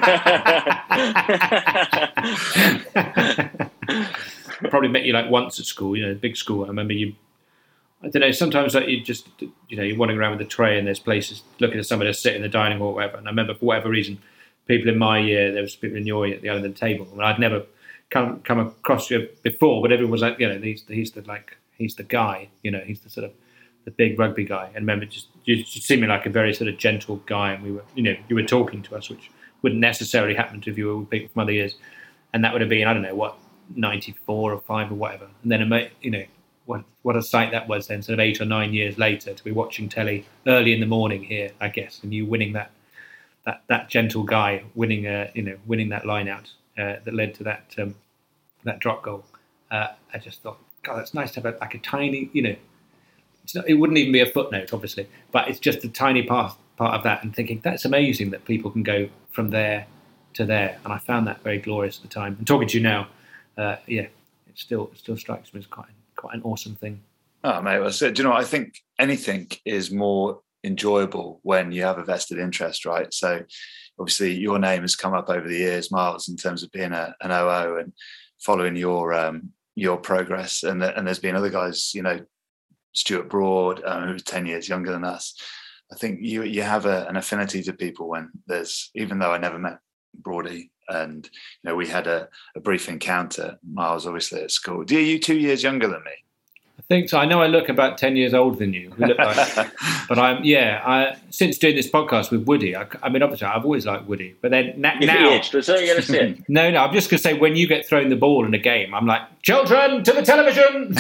Probably met you like once at school. You know, big school. I remember you. I don't know, sometimes like you just, you know, you're wandering around with a tray and there's places looking at somebody sit in the dining hall or whatever. And I remember for whatever reason, people in my year, there was people in your year at the other end of the table. And I'd never come come across you before, but everyone was like, you know, he's the, he's the, like, he's the guy, you know, he's the sort of, the big rugby guy. And I remember just, you, you seemed like a very sort of gentle guy. And we were, you know, you were talking to us, which wouldn't necessarily happen to if you were with people from other years. And that would have been, I don't know, what, ninety-four or five or whatever. And then, you know, What, what a sight that was then, sort of eight or nine years later, to be watching telly early in the morning here, I guess, and you winning that that that gentle guy winning, uh, you know, winning that line out uh, that led to that um, that drop goal. Uh, I just thought, God, that's nice to have a, like a tiny, you know, it's not, it wouldn't even be a footnote, obviously, but it's just a tiny part part of that, and thinking that's amazing that people can go from there to there, and I found that very glorious at the time. And talking to you now, uh, yeah, it still it still strikes me as quite. Quite an awesome thing. Oh, mate, well, so, do you know what? I think anything is more enjoyable when you have a vested interest, right? So obviously your name has come up over the years, Miles, in terms of being a, an O O and following your um, your progress. And, and there's been other guys, you know, Stuart Broad, um, who's ten years younger than us. I think you you have a, an affinity to people when there's, even though I never met Broady, and you know we had a, a brief encounter, Miles, obviously at school. Are you two years younger than me? I think so. I know I look about ten years older than you. We look like, but I'm yeah. I, since doing this podcast with Woody, I, I mean, obviously I've always liked Woody, but then na- now, aged, so you're gonna say no, no. I'm just gonna say when you get thrown the ball in a game, I'm like, children to the television.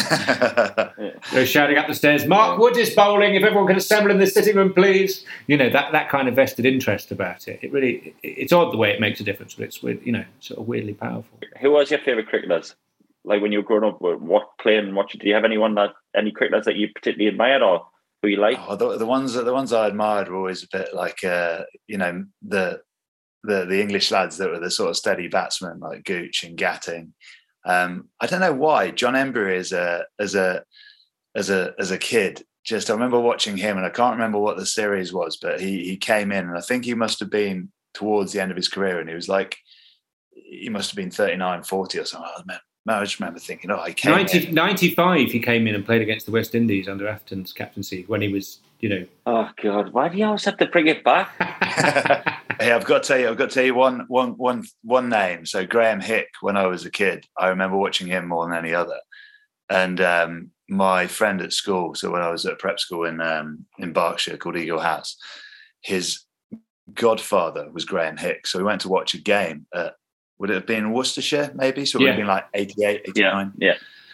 Go shouting up the stairs. Mark Wood is bowling. If everyone can assemble in the sitting room, please. You know that that kind of vested interest about it. It really, it, it's odd the way it makes a difference, but it's you know sort of weirdly powerful. Who was your favourite cricketers? Like when you were growing up, what playing? What do you have anyone that any cricketers that you particularly admired or who you like? Oh, the, the ones the ones I admired were always a bit like uh, you know the the the English lads that were the sort of steady batsmen like Gooch and Gatting. Um, I don't know why John Emburey as a as a as a as a kid. Just I remember watching him, and I can't remember what the series was, but he he came in, and I think he must have been towards the end of his career, and he was like he must have been thirty-nine, forty or something. Oh, man. No, I just remember thinking, oh, he came ninety, in. ninety-five, he came in and played against the West Indies under Afton's captaincy when he was, you know. Oh God, why do you always have to bring it back? Hey, I've got to tell you, I've got to tell you one, one, one, one name. So Graham Hick, when I was a kid, I remember watching him more than any other. And um, my friend at school, so when I was at prep school in um, in Berkshire called Eagle House, his godfather was Graham Hick. So we went to watch a game at, would it have been Worcestershire, maybe? So it would yeah. have been like eighty-eight, eighty-nine. Yeah, yeah.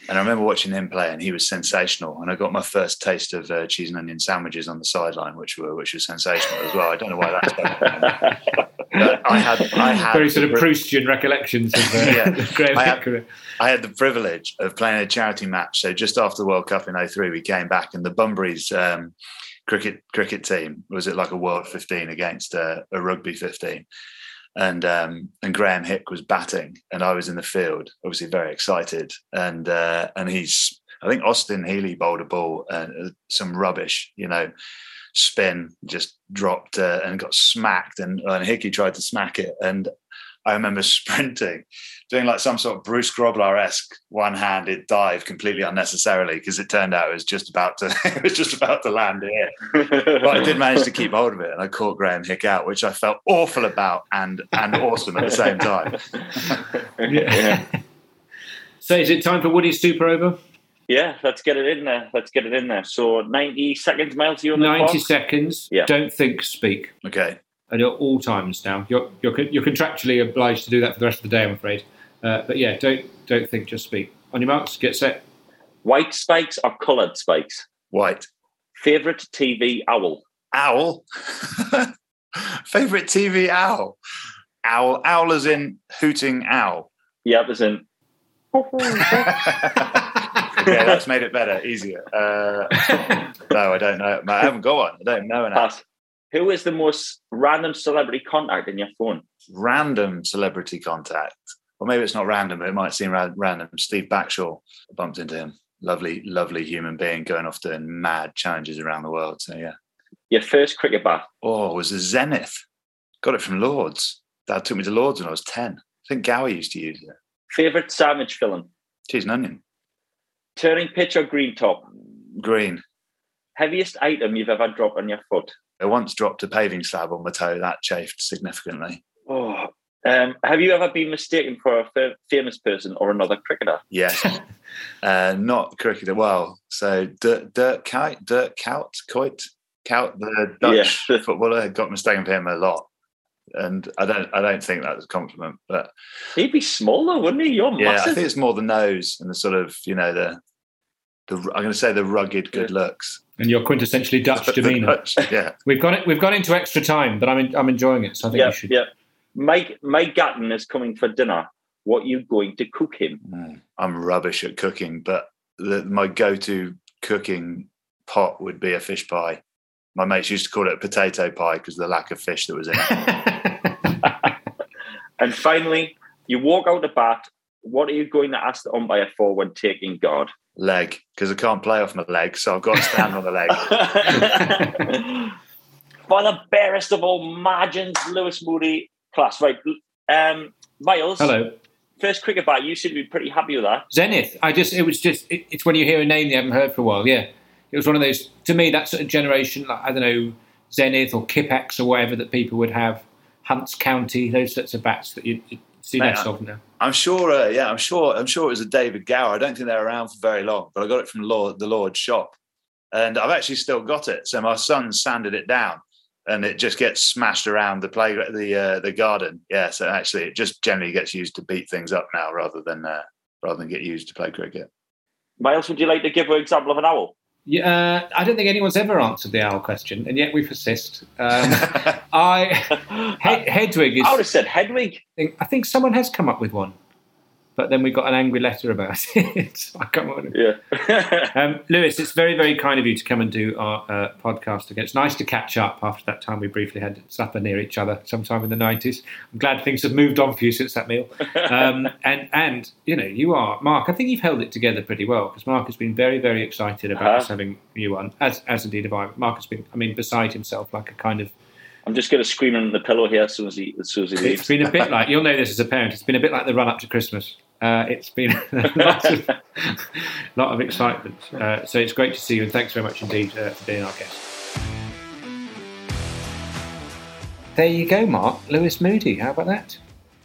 And I remember watching him play, and he was sensational. And I got my first taste of uh, cheese and onion sandwiches on the sideline, which were which was sensational as well. I don't know why that's going. But I had, I had very sort of Proustian recollections of uh, yeah. Graham I had, Hick. I had the privilege of playing a charity match. So just after the World Cup in oh three, we came back, and the Bunbury's um, cricket cricket team was it like a World fifteen against uh, a Rugby fifteen. And um, and Graham Hick was batting, and I was in the field, obviously very excited. And uh, and he's, I think Austin Healy bowled a ball, and uh, some rubbish, you know, spin, just dropped uh, and got smacked. And, and Hickey tried to smack it, and I remember sprinting, doing like some sort of Bruce Grobbelaar-esque one-handed dive completely unnecessarily, because it turned out it was just about to it was just about to land here. But I did manage to keep hold of it, and I caught Graham Hick out, which I felt awful about and and awesome at the same time. Yeah. So is it time for Woody's Super Over? Yeah, let's get it in there. Let's get it in there. So ninety seconds, Miles, you on the ninety clock? seconds. Yeah. Don't think, speak. Okay. At all times now. You're, you're you're contractually obliged to do that for the rest of the day, I'm afraid. Uh, but yeah, don't don't think, just speak. On your marks, get set. White spikes or coloured spikes? White. Favourite T V owl? Owl? Favourite T V owl? Owl. Owl as in hooting owl. Yeah, as in... Yeah, that's made it better, easier. Uh, no, I don't know. I haven't got one. I don't know. Pass. Who is the most random celebrity contact in your phone? Random celebrity contact. Or maybe it's not random, but it might seem ra- random. Steve Backshall. I bumped into him. Lovely, lovely human being going off doing mad challenges around the world. So, yeah. Your first cricket bat? Oh, it was a Zenith. Got it from Lords. Dad took me to Lords when I was ten. I think Gowie used to use it. Favourite sandwich filling? Cheese and onion. Turning pitch or green top? Green. Heaviest item you've ever dropped on your foot? I once dropped a paving slab on my toe. That chafed significantly. Oh, um, have you ever been mistaken for a f- famous person or another cricketer? Yes. uh, not cricketer. Well, so Dirk, Dirk Kuyt, Dirk Kuyt, Kuyt, Kuyt, the Dutch yeah. footballer, got mistaken for him a lot. And I don't, I don't think that was a compliment. But he'd be smaller, wouldn't he? You're yeah, massive. I think it's more the nose and the sort of, you know, the, the I'm going to say the rugged good yeah. looks. And your quintessentially Dutch demeanour. Dutch, yeah, we've got it. We've gone into extra time, but I'm in, I'm enjoying it. So I think yeah, you should. Yeah, Mike Mike Gatton is coming for dinner. What are you going to cook him? Mm, I'm rubbish at cooking, but the, my go-to cooking pot would be a fish pie. My mates used to call it a potato pie because of the lack of fish that was in it. And finally, you walk out the bat. What are you going to ask the umpire for when taking guard? Leg, because I can't play off my leg, so I've got to stand on the leg. For the barest of all margins, Lewis Moody, class. Right, um, Miles. Hello. First cricket bat, you seem to be pretty happy with that. Zenith. I just, it was just, it, it's when you hear a name you haven't heard for a while, yeah. It was one of those, to me, that sort of generation, like, I don't know, Zenith or Kipex or whatever that people would have, Hunts County, those sorts of bats that you, you see Mate, less of now. I'm sure, uh, yeah, I'm sure I'm sure it was a David Gower. I don't think they were around for very long, but I got it from Lord, the Lord's shop. And I've actually still got it. So my son sanded it down and it just gets smashed around the play, the uh, the garden. Yeah, so actually it just generally gets used to beat things up now rather than uh, rather than get used to play cricket. Miles, would you like to give an example of an owl? Yeah, uh, I don't think anyone's ever answered the owl question, and yet we persist. Um, I he, Hedwig is. I would have said Hedwig. I think, I think someone has come up with one, but then we got an angry letter about it. So I can't remember. Yeah. um, Lewis, it's very, very kind of you to come and do our uh, podcast again. It's nice to catch up after that time we briefly had supper near each other sometime in the nineties. I'm glad things have moved on for you since that meal. Um, and, and, you know, you are, Mark, I think you've held it together pretty well because Mark has been very, very excited about uh-huh. us having you on, as, as indeed have I. Mark has been, I mean, beside himself, like a kind of... I'm just going to scream on the pillow here as soon as he, as soon as he leaves. It's been a bit like, you'll know this as a parent, it's been a bit like the run-up to Christmas. Uh, it's been a lot of, lot of excitement. Uh, so it's great to see you, and thanks very much indeed uh, for being our guest. There you go, Mark. Lewis Moody. How about that?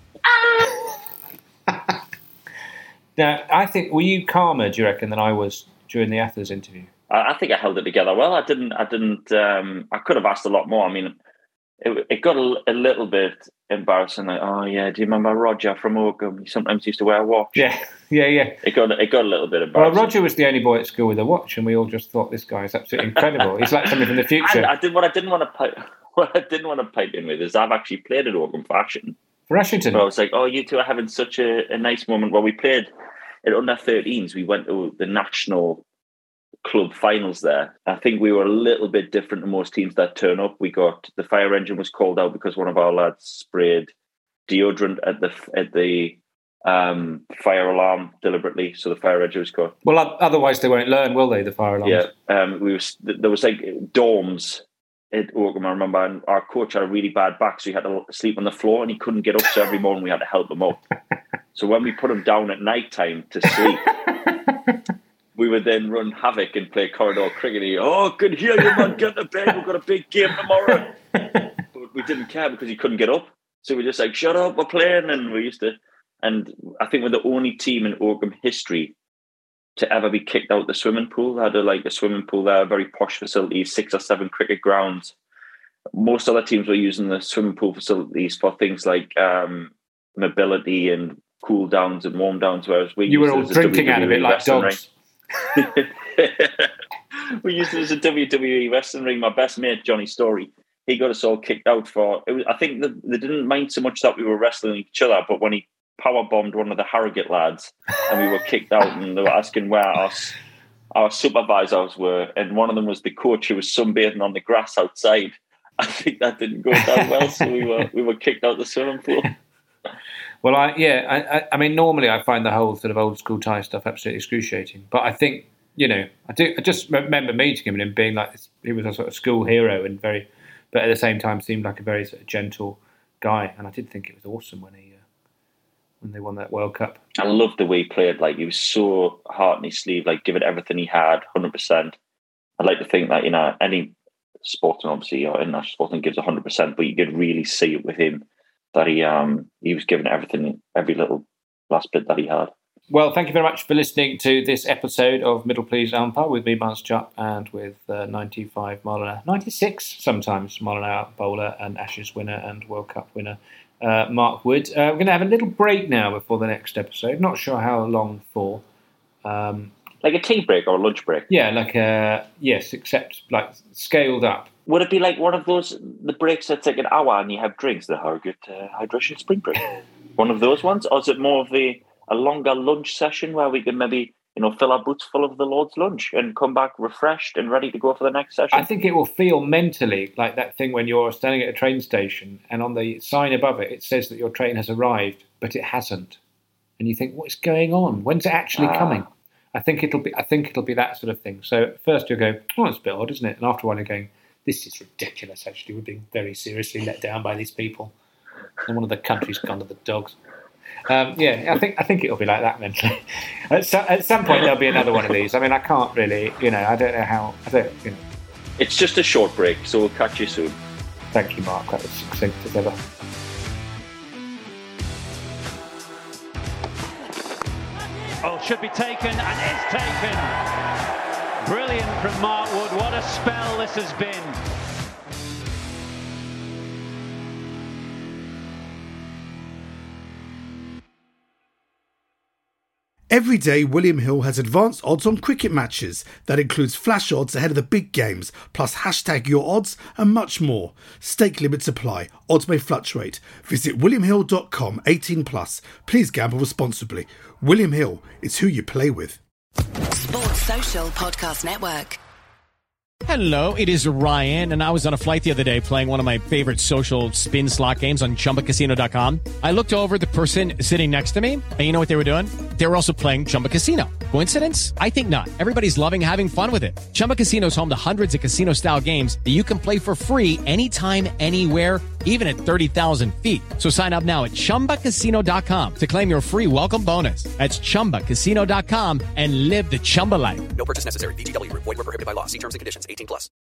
Now, I think, were you calmer, do you reckon, than I was during the Athens interview? I think I held it together well. I didn't. I didn't. Um, I could have asked a lot more. I mean, it, it got a, a little bit embarrassing. Like, oh yeah, do you remember Roger from Oakham? He sometimes used to wear a watch. Yeah, yeah, yeah. It got it got a little bit Well, embarrassing. Roger was the only boy at school with a watch, and we all just thought this guy is absolutely incredible. He's like something from the future. I, I did what I didn't want to pipe. What I didn't want to pipe in with is I've actually played at Oakham for Ashington. For Ashington, So I was like, oh, you two are having such a, a nice moment. Well, we played at under thirteens. We went to the national club finals there. I think we were a little bit different to most teams that turn up. We got the fire engine was called out because one of our lads sprayed deodorant at the at the um, fire alarm deliberately, so the fire engine was caught. Well, otherwise they won't learn, will they? The fire alarms. Yeah, um, we was there was like dorms at Oakham, I remember, and our coach had a really bad back, so he had to sleep on the floor, and he couldn't get up. So every morning we had to help him up. So when we put him down at night time to sleep, we would then run havoc and play corridor cricket. And he, oh, good hear you, man. Get to bed. We've got a big game tomorrow. But we didn't care because he couldn't get up. So we were just like, shut up, we're playing. And we used to, and I think we're the only team in Oakham history to ever be kicked out the swimming pool. They had a, like a swimming pool there, very posh facilities, six or seven cricket grounds. Most other teams were using the swimming pool facilities for things like um, mobility and cool downs and warm downs, whereas we You used were all it as a drinking W W E out of it like wrestling dogs. ring. We used it as a W W E wrestling ring. My best mate, Johnny Story, he got us all kicked out for, it was, I think the, they didn't mind so much that we were wrestling each other, but when he power bombed one of the Harrogate lads and we were kicked out and they were asking where our, our supervisors were, and one of them was the coach who was sunbathing on the grass outside. I think that didn't go down well, so we were we were kicked out the swimming pool. Well, I yeah, I, I mean, normally I find the whole sort of old school tie stuff absolutely excruciating. But I think, you know, I do. I just remember meeting him and him being like, he was a sort of school hero and very, but at the same time seemed like a very sort of gentle guy. And I did think it was awesome when he uh, when they won that World Cup. I loved the way he played. Like, he was so heart in his sleeve, like giving everything he had, one hundred percent. I'd like to think that, you know, any sportsman, obviously, or international sportsman gives one hundred percent, but you could really see it with him that he um he was giving everything, every little last bit that he had. Well, thank you very much for listening to this episode of Middle Please Umpire with me, Miles Jupp, and with uh, ninety-five mile an hour, ninety-six sometimes mile an hour bowler and Ashes winner and World Cup winner, uh, Mark Wood. Uh, we're going to have a little break now before the next episode. Not sure how long for. Um, like a tea break or a lunch break? Yeah, like a, yes, except like scaled up. Would it be like one of those, the breaks that's like an hour and you have drinks, the Harrogate uh, Hydration Spring Break? One of those ones? Or is it more of the a longer lunch session where we can maybe, you know, fill our boots full of the Lord's lunch and come back refreshed and ready to go for the next session? I think it will feel mentally like that thing when you're standing at a train station and on the sign above it, it says that your train has arrived, but it hasn't. And you think, what's going on? When's it actually Ah. coming? I think it'll be I think it'll be that sort of thing. So at first you'll go, oh, it's a bit odd, isn't it? And after a while you're going, this is ridiculous, actually. We're being very seriously let down by these people. And one of the country's gone to the dogs. Um, yeah, I think I think it'll be like that mentally. At, so, at some point there'll be another one of these. I mean, I can't really, you know, I don't know how, I don't, you know. It's just a short break, so we'll catch you soon. Thank you, Mark. That was succinct as ever. Oh, should be taken and is taken. Brilliant from Mark Wood. What a spell this has been. Every day, William Hill has advanced odds on cricket matches. That includes flash odds ahead of the big games, plus hashtag your odds and much more. Stake limits apply. Odds may fluctuate. Visit william hill dot com, eighteen plus. Please gamble responsibly. William Hill, it's who you play with. Sports Social Podcast Network. Hello, it is Ryan, and I was on a flight the other day playing one of my favorite social spin slot games on chumba casino dot com. I looked over at the person sitting next to me, and you know what they were doing? They were also playing Chumba Casino. Coincidence? I think not. Everybody's loving having fun with it. Chumba Casino is home to hundreds of casino-style games that you can play for free anytime, anywhere, even at thirty thousand feet. So sign up now at chumba casino dot com to claim your free welcome bonus. That's chumba casino dot com and live the Chumba life. No purchase necessary. V G W. Void where prohibited by law. See terms and conditions. eighteen plus.